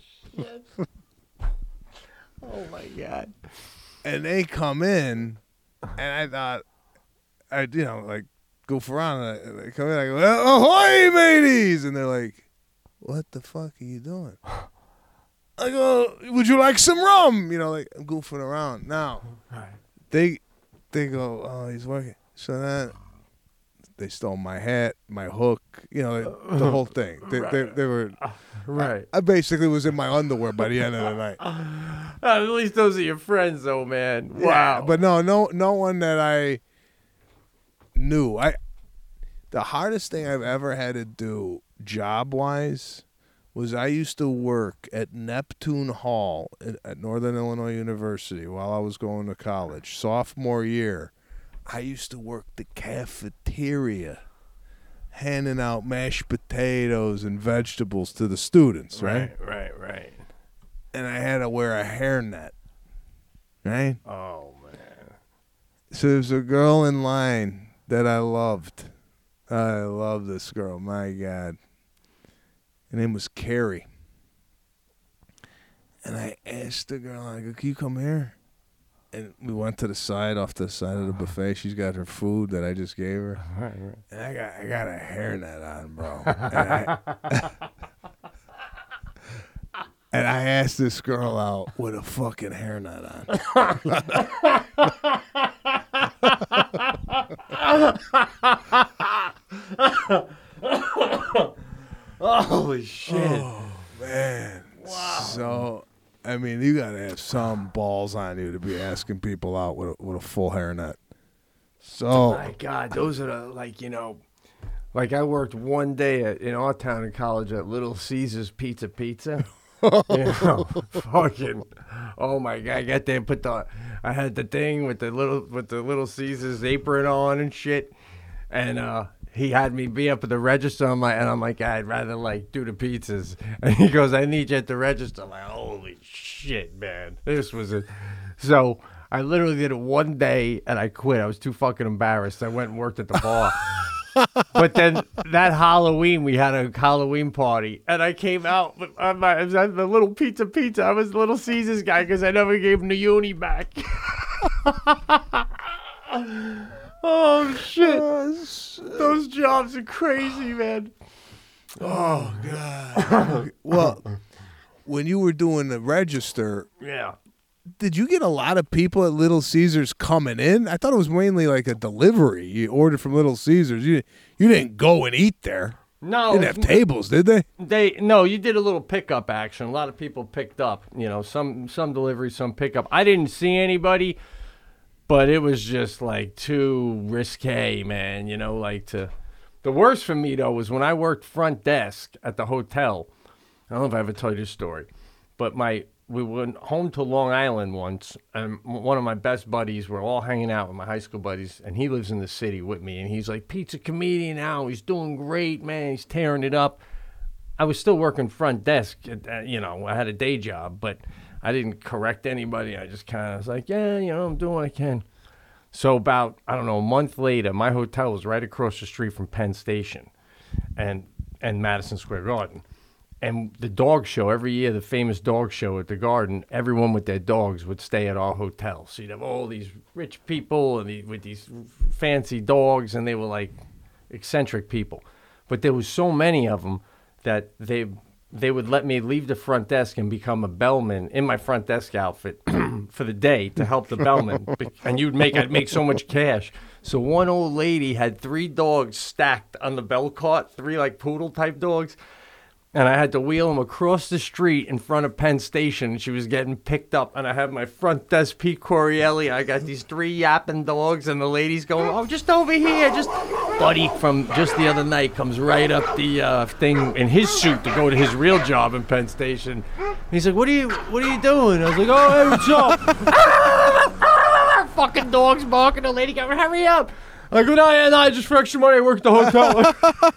Speaker 3: Oh my God.
Speaker 4: And they come in, and I thought, like, goof around. And they come in, I go, ahoy, mateys! And they're like, what the fuck are you doing? I go, would you like some rum? You know, like, I'm goofing around. Now, they go, oh, he's working. So then they stole my hat, my hook, the whole thing. They were...
Speaker 3: Right.
Speaker 4: I basically was in my underwear by the end of the night.
Speaker 3: At least those are your friends, though, man. Wow.
Speaker 4: Yeah, but no one that I knew. The hardest thing I've ever had to do job-wise was I used to work at Neptune Hall at Northern Illinois University while I was going to college. Sophomore year, I used to work the cafeteria, handing out mashed potatoes and vegetables to the students, right?
Speaker 3: Right.
Speaker 4: And I had to wear a hairnet, right?
Speaker 3: Oh, man.
Speaker 4: So there's a girl in line that I loved. I love this girl, my God. Her name was Carrie. And I asked the girl, I go, can you come here? And we went to the side, off the side of the buffet. She's got her food that I just gave her.
Speaker 3: Right.
Speaker 4: And I got a hairnet on, bro. And I asked this girl out with a fucking hairnet
Speaker 3: on. Holy shit.
Speaker 4: Oh, man. Wow. So, I mean, you got to have some balls on you to be asking people out with a full hairnet. So,
Speaker 3: My God, those are the, like I worked one day in our town in college at Little Caesars Pizza. Fucking, oh my God, I got there and I had the thing with the Little Caesars apron on and shit. And, he had me be up at the register. I'm like, I'd rather do the pizzas. And he goes, I need you at the register. I'm like, holy shit, man. This was it. So I literally did it one day and I quit. I was too fucking embarrassed. I went and worked at the bar. But then that Halloween, we had a Halloween party. And I came out with I was at the Little Pizza. I was the Little Caesars guy because I never gave him the uni back. Oh, shit. Those jobs are crazy, man.
Speaker 4: Oh, God. Well, when you were doing the register,
Speaker 3: Yeah.
Speaker 4: did you get a lot of people at Little Caesars coming in? I thought it was mainly like a delivery. You ordered from Little Caesars. You didn't go and eat there.
Speaker 3: No.
Speaker 4: They didn't have tables, did they?
Speaker 3: No, you did a little pickup action. A lot of people picked up. Some delivery, some pickup. I didn't see anybody. But it was just too risque, man. The worst for me though was when I worked front desk at the hotel. I don't know if I ever told you this story, but we went home to Long Island once, and one of my best buddies, we're all hanging out with my high school buddies, and he lives in the city with me, and he's like, Pete's a comedian now. He's doing great, man. He's tearing it up. I was still working front desk. I had a day job, but I didn't correct anybody. I just kind of was like, yeah, I'm doing what I can. So about, I don't know, a month later, my hotel was right across the street from Penn Station and Madison Square Garden. And the dog show, every year, the famous dog show at the Garden, everyone with their dogs would stay at our hotel. So you'd have all these rich people with these fancy dogs, and they were eccentric people. But there was so many of them that they would let me leave the front desk and become a bellman in my front desk outfit for the day to help the bellman. And I'd make so much cash. So one old lady had 3 dogs stacked on the bell cart, 3 poodle type dogs. And I had to wheel them across the street in front of Penn Station. And she was getting picked up. And I had my front desk, Pete Corielli. I got these 3 yapping dogs. And the lady's going, oh, just over here. Buddy from just the other night comes right up the thing in his suit to go to his real job in Penn Station. And he's like, what are you doing? I was like, oh, hey, what's up? Fucking dogs barking. The lady got, hurry up. I go, no, just for extra money, I work at the hotel.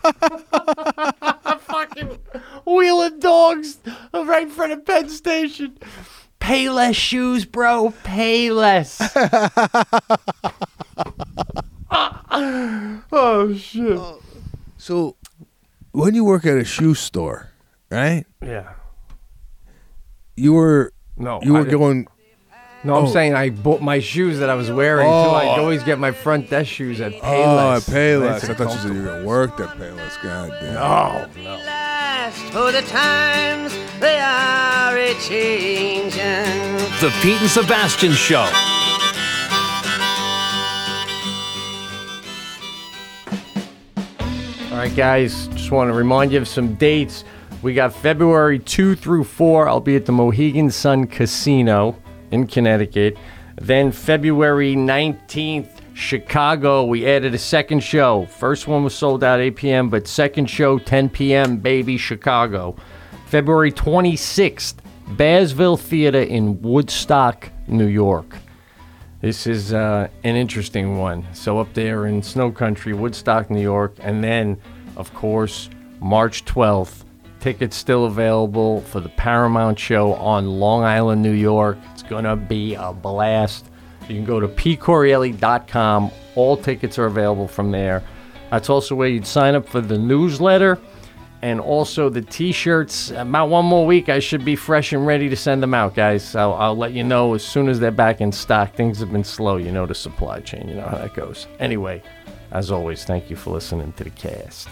Speaker 3: Fucking wheeling dogs right in front of Penn Station. Pay less shoes, bro. Pay less. Oh, shit.
Speaker 4: So, when you work at a shoe store, right?
Speaker 3: Yeah.
Speaker 4: You were
Speaker 3: No.
Speaker 4: you
Speaker 3: I
Speaker 4: were
Speaker 3: didn't-
Speaker 4: going.
Speaker 3: No, I'm saying I bought my shoes that I was wearing too. I'd always get my front desk shoes at Payless.
Speaker 4: Oh, at Payless.
Speaker 3: Nice
Speaker 4: I
Speaker 3: and
Speaker 4: thought you said you were going to work at Payless. God damn.
Speaker 3: No.
Speaker 6: Last for the times they are a-changing.
Speaker 1: The Pete and Sebastian Show.
Speaker 3: All right, guys, just want to remind you of some dates. We got February 2 through 4. I'll be at the Mohegan Sun Casino in Connecticut. Then February 19th, Chicago. We added a second show. First one was sold out 8 p.m., but second show 10 p.m., baby, Chicago. February 26th, Basville Theater in Woodstock, New York. This is an interesting one. So up there in Snow Country, Woodstock, New York. And then, of course, March 12th. Tickets still available for the Paramount Show on Long Island, New York. It's going to be a blast. You can go to pcorielli.com. All tickets are available from there. That's also where you'd sign up for the newsletter and also the T-shirts. About one more week, I should be fresh and ready to send them out, guys. I'll let you know as soon as they're back in stock. Things have been slow. You know the supply chain. You know how that goes. Anyway, as always, thank you for listening to the cast.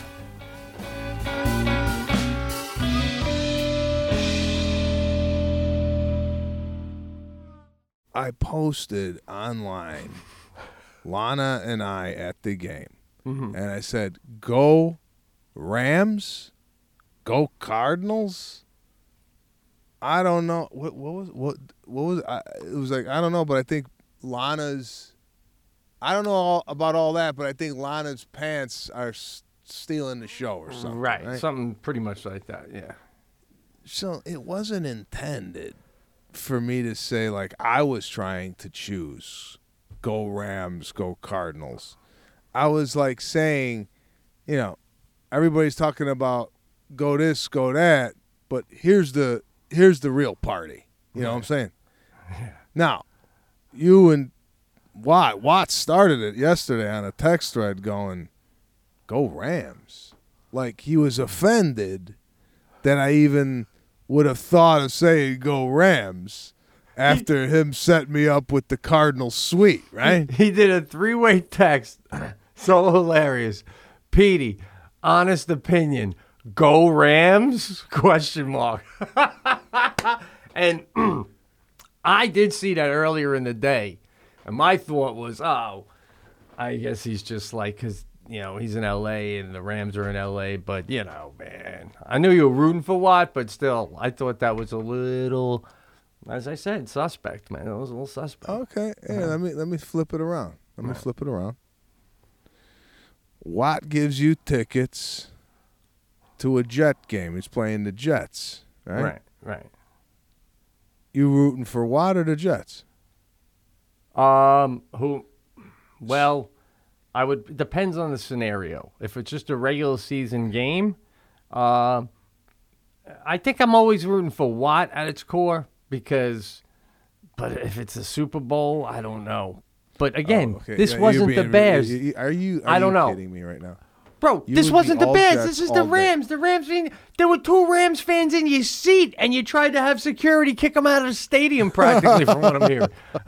Speaker 4: I posted online Lana and I at the game. And I said, go Rams, go Cardinals. I don't know what was it was like, I don't know, but I think Lana's, I don't know about all that, but I think Lana's pants are stealing the show or something.
Speaker 3: Right, something pretty much like that, yeah.
Speaker 4: So it wasn't intended for me to say, like, I was trying to choose go Rams, go Cardinals. I was like saying, you know, everybody's talking about go this, go that, but here's the real party. You know what I'm saying? Yeah. Now, you and Watt started it yesterday on a text thread going, go Rams. Like, he was offended that I even would have thought of saying go Rams after him set me up with the Cardinals suite, right?
Speaker 3: He did a three-way text. So hilarious. Petey, honest opinion, go Rams? Question mark. And I did see that earlier in the day. And my thought was, oh, I guess he's just like, because, you know, he's in L.A. and the Rams are in L.A. But, you know, man, I knew you were rooting for Watt, but still, I thought that was a little, as I said, suspect, man. It was a little suspect.
Speaker 4: Okay, yeah, let me flip it around. Let me flip it around. Watt gives you tickets to a Jet game. He's playing the Jets, right?
Speaker 3: Right.
Speaker 4: You rooting for Watt or the Jets?
Speaker 3: Who? Well, I would. Depends on the scenario. If it's just a regular season game, I think I'm always rooting for Watt at its core because. But if it's a Super Bowl, I don't know. But again, this wasn't the Bears.
Speaker 4: Are you kidding me right now?
Speaker 3: Bro,
Speaker 4: You
Speaker 3: this
Speaker 4: would
Speaker 3: wasn't
Speaker 4: be
Speaker 3: the
Speaker 4: all
Speaker 3: Bears.
Speaker 4: Jets
Speaker 3: This is
Speaker 4: all
Speaker 3: the
Speaker 4: day.
Speaker 3: Rams. The Rams. There were two Rams fans in your seat, and you tried to have security kick them out of the stadium practically, from what I'm hearing.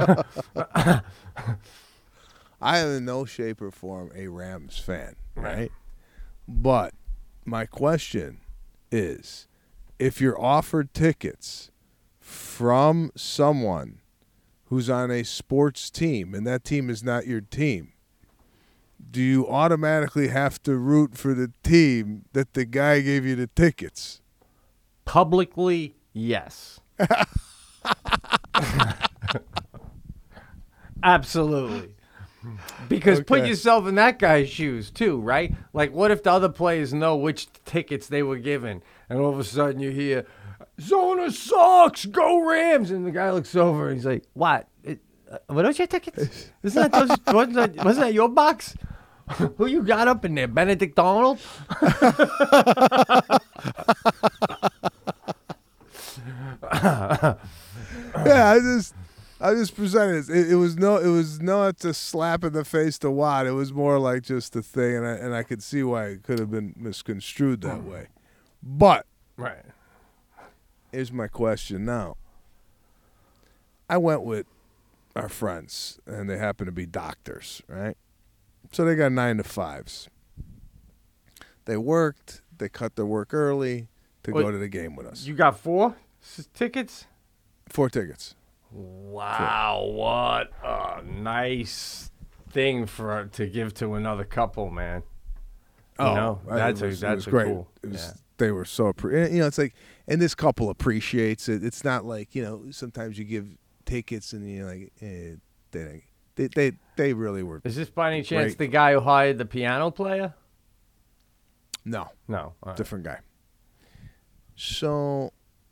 Speaker 4: I am in no shape or form a Rams fan, right? But my question is, if you're offered tickets from someone who's on a sports team and that team is not your team, do you automatically have to root for the team that the guy gave you the tickets?
Speaker 3: Publicly, yes. Absolutely. Because put
Speaker 4: Okay.
Speaker 3: yourself in that guy's shoes too, right? Like, what if the other players know which tickets they were given, and all of a sudden you hear, "Zona sucks, go Rams," and the guy looks over and he's like, "What? Were those your tickets? Wasn't that your box? Who you got up in there, Benedict Arnold?"
Speaker 4: Yeah, I just presented it. It was not a slap in the face to Watt. It was more like just a thing, and I could see why it could have been misconstrued that way. But
Speaker 3: Right.
Speaker 4: here's my question now. I went with our friends, and they happen to be doctors, right? So they got 9 to 5s. They worked. They cut their work early to go to the game with us.
Speaker 3: You got 4 tickets?
Speaker 4: 4 tickets.
Speaker 3: Wow, what a nice thing to give to another couple, man. That's
Speaker 4: great.
Speaker 3: cool.
Speaker 4: They were so it's like, and this couple appreciates it. It's not like sometimes you give tickets and you're like, they really were.
Speaker 3: Is this by any chance
Speaker 4: great.
Speaker 3: the guy who hired the piano player?
Speaker 4: No,
Speaker 3: No, all right.
Speaker 4: different guy. So,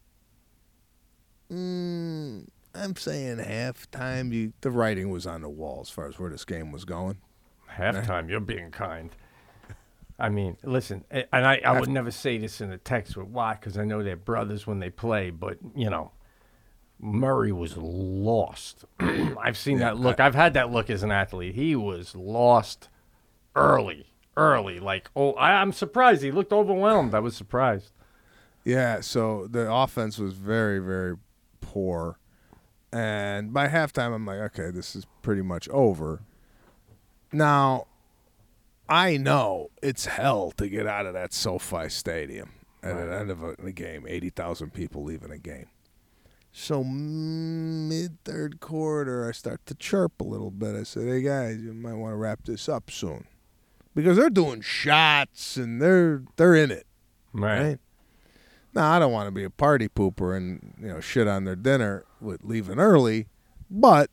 Speaker 4: I'm saying halftime. The writing was on the wall as far as where this game was going.
Speaker 3: Halftime, you're being kind. I mean, listen, and I would never say this in a text with Watt because I know they're brothers when they play, but, Murray was lost. I've seen that look. I've had that look as an athlete. He was lost early. Like, I'm surprised. He looked overwhelmed. I was surprised.
Speaker 4: Yeah, so the offense was very, very poor. And by halftime, I'm like, okay, this is pretty much over. Now, I know it's hell to get out of that SoFi Stadium at the end of a game, 80,000 people leaving a game. So mid-third quarter, I start to chirp a little bit. I said, hey, guys, you might want to wrap this up soon. Because they're doing shots, and they're in it. Right? Now, I don't want to be a party pooper and shit on their dinner with leaving early, but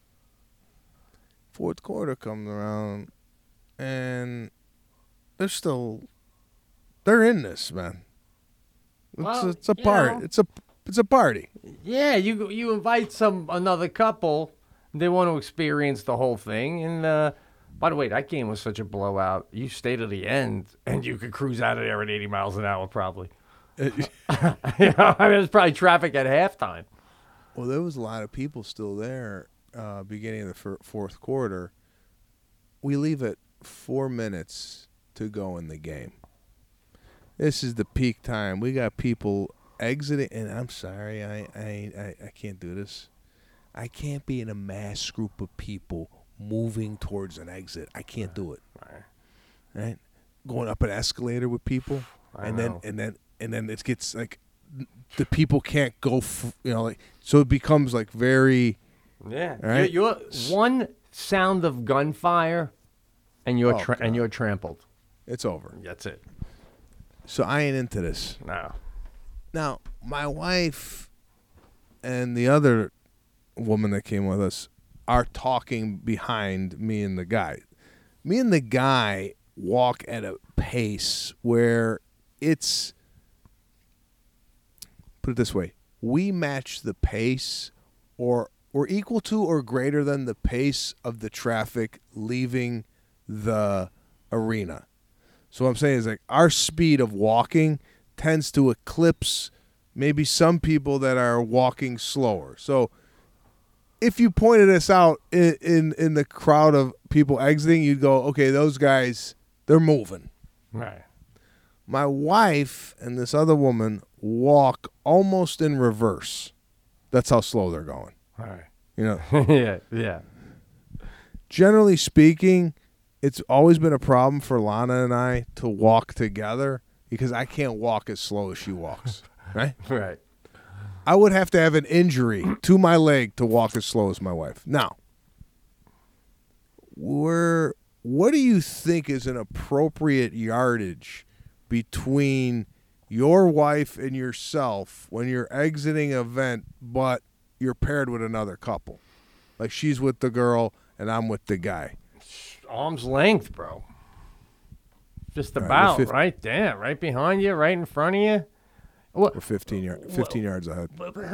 Speaker 4: fourth quarter comes around, and they're in this, man. It's a party. It's a party.
Speaker 3: Yeah, you invite another couple, they want to experience the whole thing, and by the way, that game was such a blowout. You stayed to the end, and you could cruise out of there at 80 miles an hour, probably. There's probably traffic at halftime.
Speaker 4: Well, there was a lot of people still there beginning of the fourth quarter. We leave at 4 minutes to go in the game. This is the peak time. We got people exiting, and I'm sorry, I can't do this. I can't be in a mass group of people moving towards an exit. I can't do it. Right? Going up an escalator with people, and then it gets like the people can't go. So it becomes like very.
Speaker 3: Yeah.
Speaker 4: Right?
Speaker 3: You're one sound of gunfire, and you're trampled.
Speaker 4: It's over.
Speaker 3: That's it.
Speaker 4: So I ain't into this.
Speaker 3: No.
Speaker 4: Now, my wife and the other woman that came with us are talking behind me and the guy. Me and the guy walk at a pace where it's, put it this way, we match the pace or equal to or greater than the pace of the traffic leaving the arena. So what I'm saying is like our speed of walking tends to eclipse maybe some people that are walking slower. So if you pointed us out in the crowd of people exiting, you'd go, okay, those guys, they're moving.
Speaker 3: Right.
Speaker 4: My wife and this other woman walk almost in reverse. That's how slow they're going.
Speaker 3: Right. Yeah.
Speaker 4: Generally speaking, it's always been a problem for Lana and I to walk together because I can't walk as slow as she walks. Right?
Speaker 3: Right.
Speaker 4: I would have to have an injury to my leg to walk as slow as my wife. Now, what do you think is an appropriate yardage between your wife and yourself when you're exiting an event, but you're paired with another couple? Like she's with the girl and I'm with the guy.
Speaker 3: Arm's length, bro. Just about, right there, right behind you, right in front of you.
Speaker 4: We're 15 yards ahead.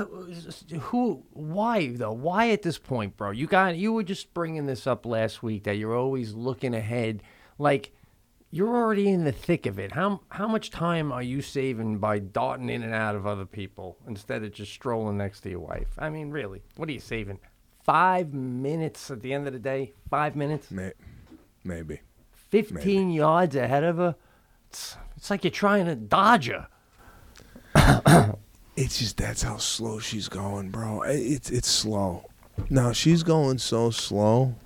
Speaker 3: Why, though? Why at this point, bro? You were just bringing this up last week that you're always looking ahead. Like, you're already in the thick of it. How much time are you saving by darting in and out of other people instead of just strolling next to your wife? I mean, really, what are you saving? 5 minutes at the end of the day. 5 minutes.
Speaker 4: Maybe.
Speaker 3: 15 yards ahead of her. It's like you're trying to dodge her.
Speaker 4: It's just that's how slow she's going, bro. It's slow. Now she's going so slow.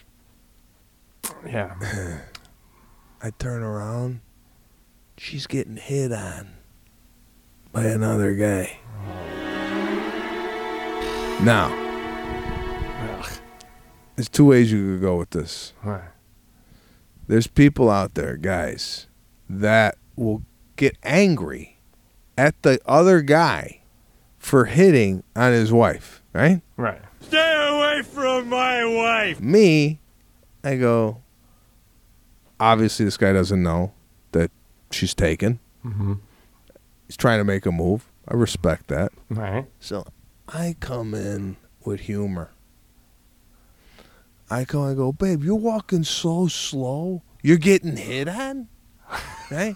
Speaker 3: Yeah.
Speaker 4: I turn around. She's getting hit on by another guy. Now, there's two ways you could go with this.
Speaker 3: Right.
Speaker 4: There's people out there, guys, that will get angry at the other guy for hitting on his wife, right?
Speaker 3: Right.
Speaker 7: Stay away from my wife.
Speaker 4: Me, I go, obviously this guy doesn't know that she's taken.
Speaker 3: Mm-hmm.
Speaker 4: He's trying to make a move. I respect that.
Speaker 3: Right.
Speaker 4: So I come in with humor. I go, babe, you're walking so slow. You're getting hit on? Right?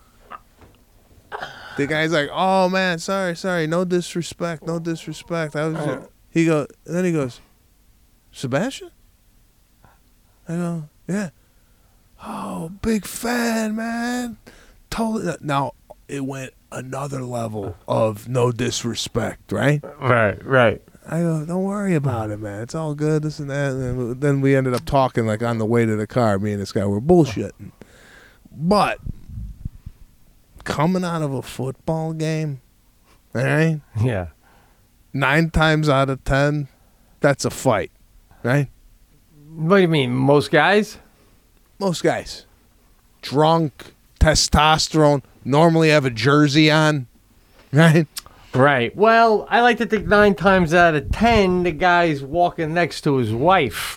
Speaker 4: The guy's like, oh, man, sorry. No disrespect. I was just, he goes, Sebastian? I go, yeah. Oh, big fan, man. Totally. Now, it went another level of no disrespect, right?
Speaker 3: Right.
Speaker 4: I go, don't worry about it, man. It's all good, this and that. And then we ended up talking, like, on the way to the car. Me and this guy were bullshitting. But coming out of a football game, all right?
Speaker 3: Yeah.
Speaker 4: 9 times out of 10, that's a fight, right?
Speaker 3: What do you mean, most guys?
Speaker 4: Most guys. Drunk, testosterone, normally have a jersey on, right?
Speaker 3: Right. Well, I like to think 9 times out of 10, the guy's walking next to his wife.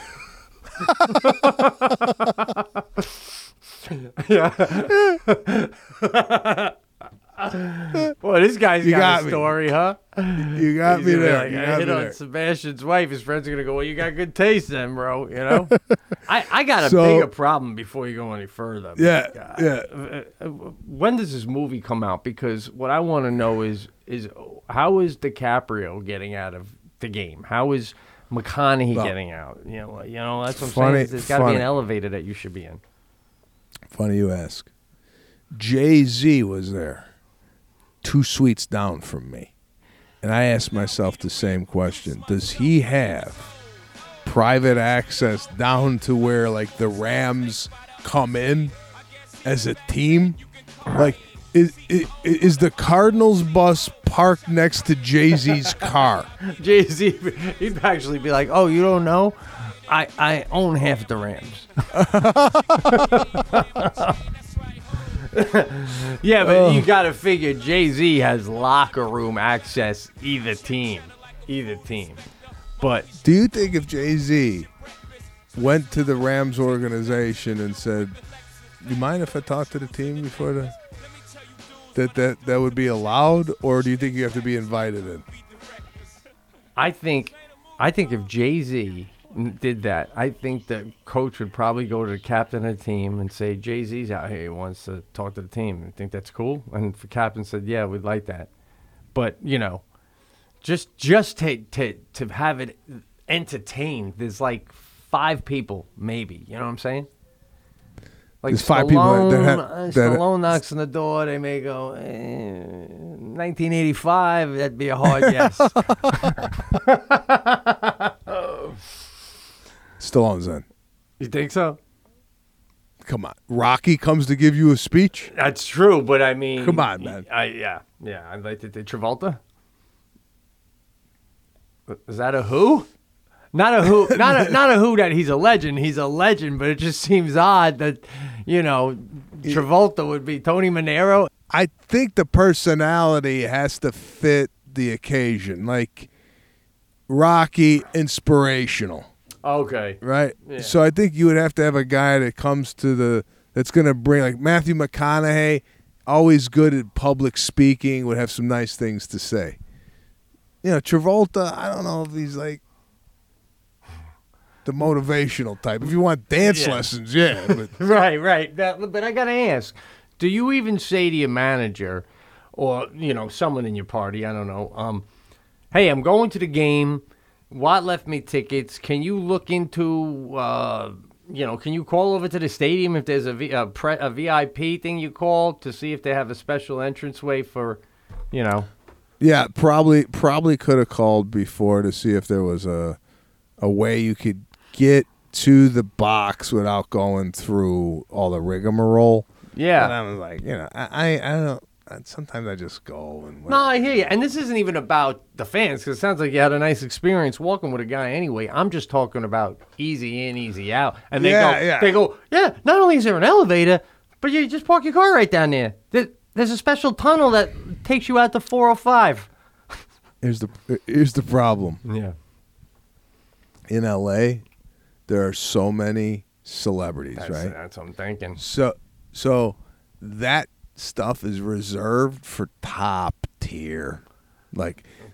Speaker 3: Yeah. Boy, this guy's got a story, huh?
Speaker 4: You got me there.
Speaker 3: Like, I hit on Sebastian's wife. His friends are gonna go, well, you got good taste then, bro. You know. I got a bigger problem before you go any further.
Speaker 4: Yeah.
Speaker 3: When does this movie come out? Because what I want to know is how is DiCaprio getting out of the game? How is McConaughey getting out? You know that's what I'm saying. There's got to be an elevator that you should be in.
Speaker 4: Funny you ask. Jay-Z was there, 2 suites down from me. And I asked myself the same question. Does he have private access down to where, like, the Rams come in as a team? Like, is the Cardinals bus parked next to Jay-Z's car?
Speaker 3: Jay-Z, he'd actually be like, oh, you don't know? I own half the Rams. Yeah, but you got to figure Jay-Z has locker room access either team. But
Speaker 4: do you think if Jay-Z went to the Rams organization and said, you mind if I talk to the team before that would be allowed, or do you think you have to be invited in?
Speaker 3: I think if Jay-Z did that, I think the coach would probably go to the captain of the team and say, Jay-Z's out here, he wants to talk to the team. You think that's cool? And the captain said, yeah, we'd like that. But, just to have it entertained, there's like 5 people, maybe. You know what I'm saying? Like
Speaker 4: there's 5 people
Speaker 3: Stallone knocks on the door, they may go, 1985, that'd be a hard yes.
Speaker 4: Stallone's in.
Speaker 3: You think so?
Speaker 4: Come on. Rocky comes to give you a speech?
Speaker 3: That's true, but I mean...
Speaker 4: Come on, man.
Speaker 3: Yeah. I'd like to... Travolta? Is that a who? Not a who. Not a who that he's a legend. He's a legend, but it just seems odd that, Travolta would be Tony Manero.
Speaker 4: I think the personality has to fit the occasion. Like, Rocky, inspirational.
Speaker 3: Okay.
Speaker 4: Right?
Speaker 3: Yeah.
Speaker 4: So I think you would have to have a guy that comes to that's going to bring, like Matthew McConaughey, always good at public speaking, would have some nice things to say. Travolta, I don't know if he's like the motivational type. If you want dance lessons, yeah. But.
Speaker 3: Right. But I got to ask, do you even say to your manager or, someone in your party, I don't know, hey, I'm going to the game. Watt left me tickets. Can you look into, can you call over to the stadium if there's a VIP thing you call to see if they have a special entranceway for,
Speaker 4: Yeah, probably could have called before to see if there was a way you could get to the box without going through all the rigmarole.
Speaker 3: Yeah.
Speaker 4: And I was like, I don't. Sometimes I just go and.
Speaker 3: No, I hear you. And this isn't even about the fans because it sounds like you had a nice experience walking with a guy anyway. I'm just talking about easy in, easy out. And they go, not only is there an elevator, but you just park your car right down there. There's a special tunnel that takes you out to 405.
Speaker 4: Here's the problem.
Speaker 3: Yeah.
Speaker 4: In LA, there are so many celebrities, right?
Speaker 3: That's what I'm thinking.
Speaker 4: So that stuff is reserved for top tier. They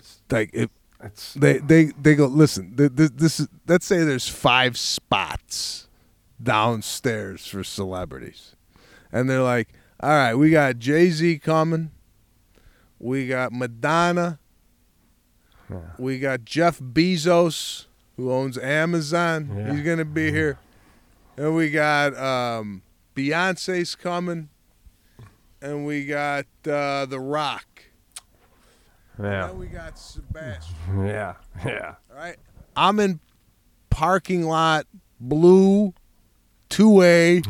Speaker 4: go, listen, this is, let's say there's 5 spots downstairs for celebrities. And they're like, all right, we got Jay-Z coming. We got Madonna. We got Jeff Bezos, who owns Amazon.
Speaker 3: Yeah.
Speaker 4: He's going to be here. And we got Beyonce's coming. And we got The Rock.
Speaker 3: Yeah.
Speaker 4: And then we got Sebastian.
Speaker 3: Yeah.
Speaker 4: All right. I'm in parking lot blue 2A.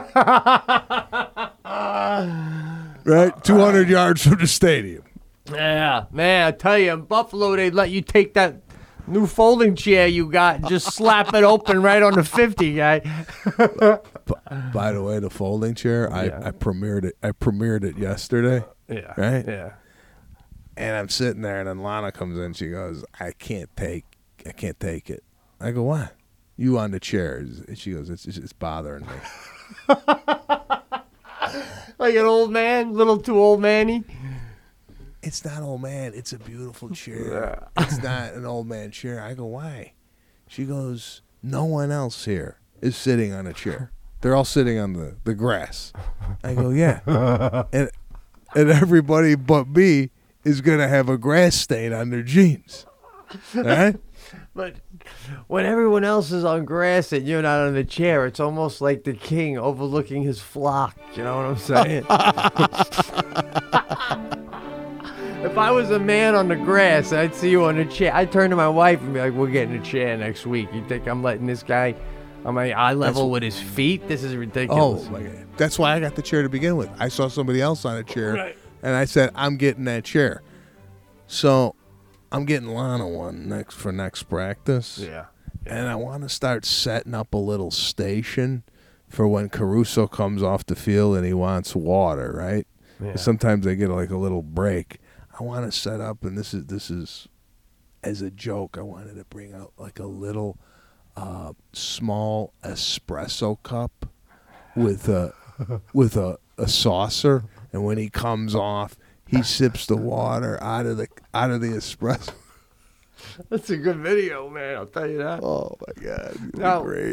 Speaker 4: Right? 200 yards from the stadium.
Speaker 3: Yeah. Man, I tell you, in Buffalo, they'd let you take that new folding chair you got and just slap it open right on the 50, guy.
Speaker 4: By the way, the folding chair, I premiered it. I premiered it yesterday.
Speaker 3: Yeah.
Speaker 4: Right?
Speaker 3: Yeah.
Speaker 4: And I'm sitting there, and then Lana comes in. She goes, I can't take it. I go, why? You on the chair? And she goes, it's bothering me.
Speaker 3: Like an old man, little too old manny.
Speaker 4: It's not old man. It's a beautiful chair. It's not an old man chair. I go, why? She goes, no one else here is sitting on a chair. They're all sitting on the grass. I go, yeah. And everybody but me is going to have a grass stain on their jeans. All right?
Speaker 3: But when everyone else is on grass and you're not on the chair, it's almost like the king overlooking his flock. You know what I'm saying? If I was a man on the grass, I'd see you on the chair. I'd turn to my wife and be like, we're getting a chair next week. You think I'm letting this guy on my eye level with his feet? This is ridiculous.
Speaker 4: Oh, my God. That's why I got the chair to begin with. I saw somebody else on a chair,
Speaker 3: Right.
Speaker 4: and I said, I'm getting that chair. So I'm getting Lana one next practice.
Speaker 3: Yeah.
Speaker 4: And I want to start setting up a little station for when Caruso comes off the field and he wants water, right?
Speaker 3: Yeah.
Speaker 4: Sometimes they get like a little break. I want to set up, and this is as a joke, I wanted to bring out like a little small espresso cup with a saucer, and when he comes off, he sips the water out of the espresso.
Speaker 3: That's a good video, man. I'll tell you that.
Speaker 4: Oh my God,
Speaker 3: Now,
Speaker 4: great!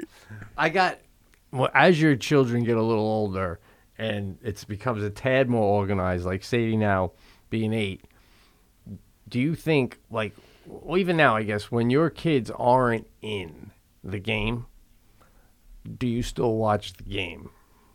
Speaker 3: As your children get a little older and it becomes a tad more organized, like Sadie now being 8, do you think, like, well, even now, I guess, when your kids aren't in the game, do you still watch the game?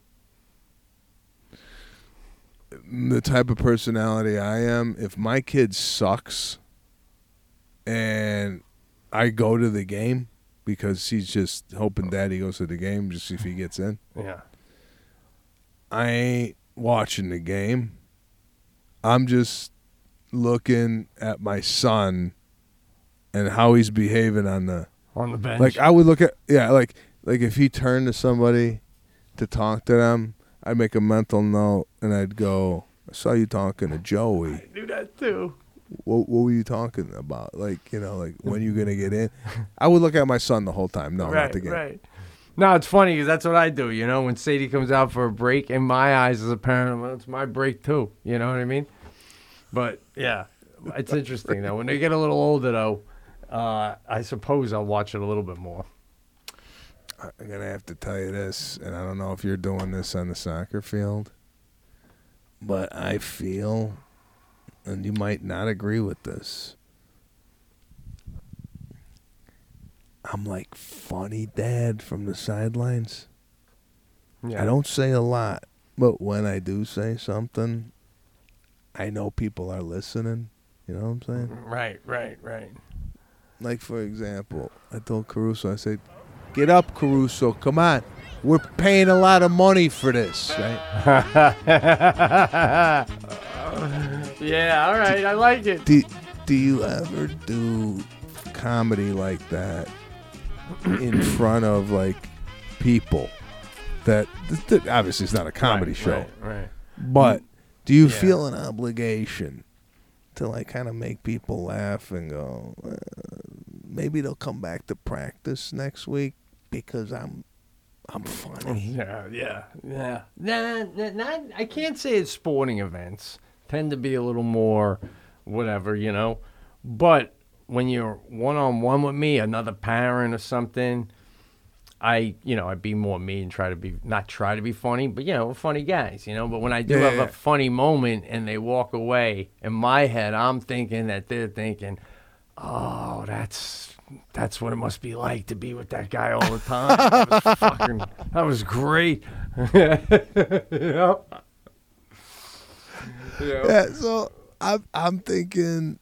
Speaker 4: The type of personality I am, if my kid sucks and I go to the game because he's just hoping daddy goes to the game just see if he gets in,
Speaker 3: Yeah.
Speaker 4: I ain't watching the game. I'm just looking at my son and how he's behaving on the
Speaker 3: bench.
Speaker 4: Like I would look at like if he turned to somebody to talk to them, I'd make a mental note and I'd go, I saw you talking to Joey.
Speaker 3: I do that too.
Speaker 4: What were you talking about? Like, like when you gonna get in? I would look at my son the whole time. No, not the game.
Speaker 3: Right. No, it's funny because that's what I do. When Sadie comes out for a break, in my eyes as a parent, well, it's my break too. You know what I mean? But yeah, it's interesting though. When they get a little older though, I suppose I'll watch it a little bit more.
Speaker 4: I'm gonna have to tell you this, and I don't know if you're doing this on the soccer field, but I feel, and you might not agree with this, I'm like funny dad from the sidelines.
Speaker 3: Yeah.
Speaker 4: I don't say a lot, but when I do say something, I know people are listening. You know what I'm saying?
Speaker 3: Right.
Speaker 4: Like, for example, I told Caruso, I said, get up, Caruso, come on. We're paying a lot of money for this, right?
Speaker 3: Yeah, all right, I like it.
Speaker 4: Do you ever do comedy like that in front of, like, people that obviously it's not a comedy show,
Speaker 3: Right.
Speaker 4: but do you feel an obligation to, like, kind of make people laugh and go, maybe they'll come back to practice next week because I'm funny?
Speaker 3: Yeah. Nah, I can't say it's sporting events. Tend to be a little more whatever, you know. But when you're one-on-one with me, another parent or something, I'd be more me and not try to be funny, but, you know, we're funny guys, you know. But when I do have a funny moment and they walk away, in my head, I'm thinking that they're thinking, oh, that's what it must be like to be with that guy all the time. That was great.
Speaker 4: Yeah, so I'm thinking,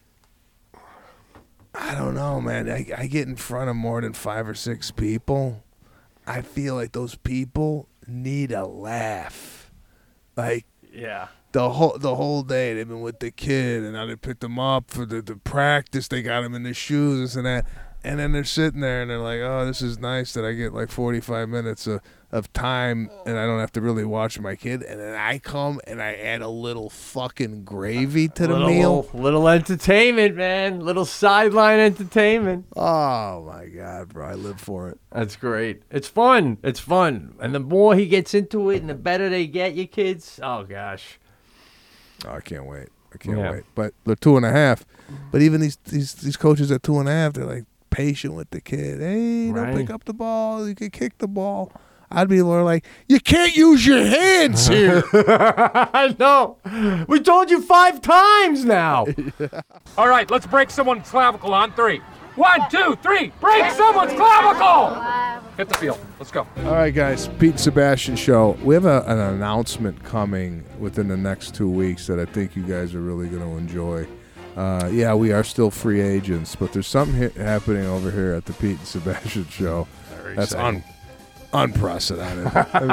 Speaker 4: I don't know, man. I get in front of more than 5 or 6 people. I feel like those people need a laugh. Like,
Speaker 3: yeah.
Speaker 4: The whole day they've been with the kid, and now they picked him up for the practice. They got him in the shoes, this and that. And then they're sitting there, and they're like, oh, this is nice that I get like 45 minutes of time, and I don't have to really watch my kid. And then I come, and I add a little fucking gravy to the meal.
Speaker 3: Little entertainment, man. Little sideline entertainment.
Speaker 4: Oh, my God, bro. I live for it.
Speaker 3: That's great. It's fun. And the more he gets into it and the better they get, your kids, oh, gosh.
Speaker 4: Oh, I can't wait. Wait. But they're 2.5. But even these coaches at 2.5, they're like patient with the kid. Hey, don't pick up the ball. You can kick the ball. I'd be more like, you can't use your hands here.
Speaker 3: I know. We told you 5 times now.
Speaker 7: All right, let's break someone's clavicle on 3. 1, 2, 3. Break someone's clavicle. Hit the field. Let's go.
Speaker 4: All right, guys. Pete and Sebastian Show. We have an announcement coming within the next 2 weeks that I think you guys are really going to enjoy. Yeah, we are still free agents, but there's something happening over here at the Pete and Sebastian Show. That's unprecedented.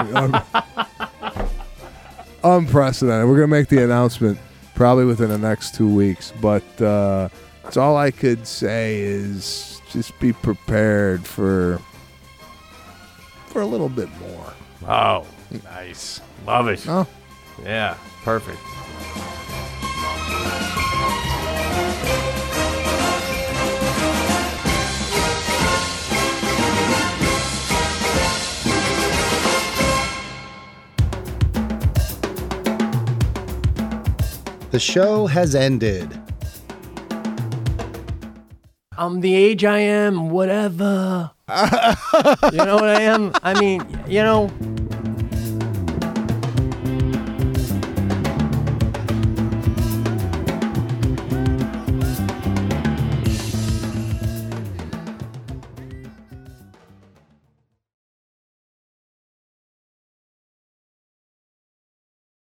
Speaker 4: Unprecedented. We're going to make the announcement probably within the next 2 weeks, but that's all I could say is just be prepared for a little bit more.
Speaker 3: Oh, nice. Love it.
Speaker 4: Oh.
Speaker 3: Yeah, perfect.
Speaker 8: The show has ended.
Speaker 3: I'm the age I am, whatever. You know what I am? I mean, you know,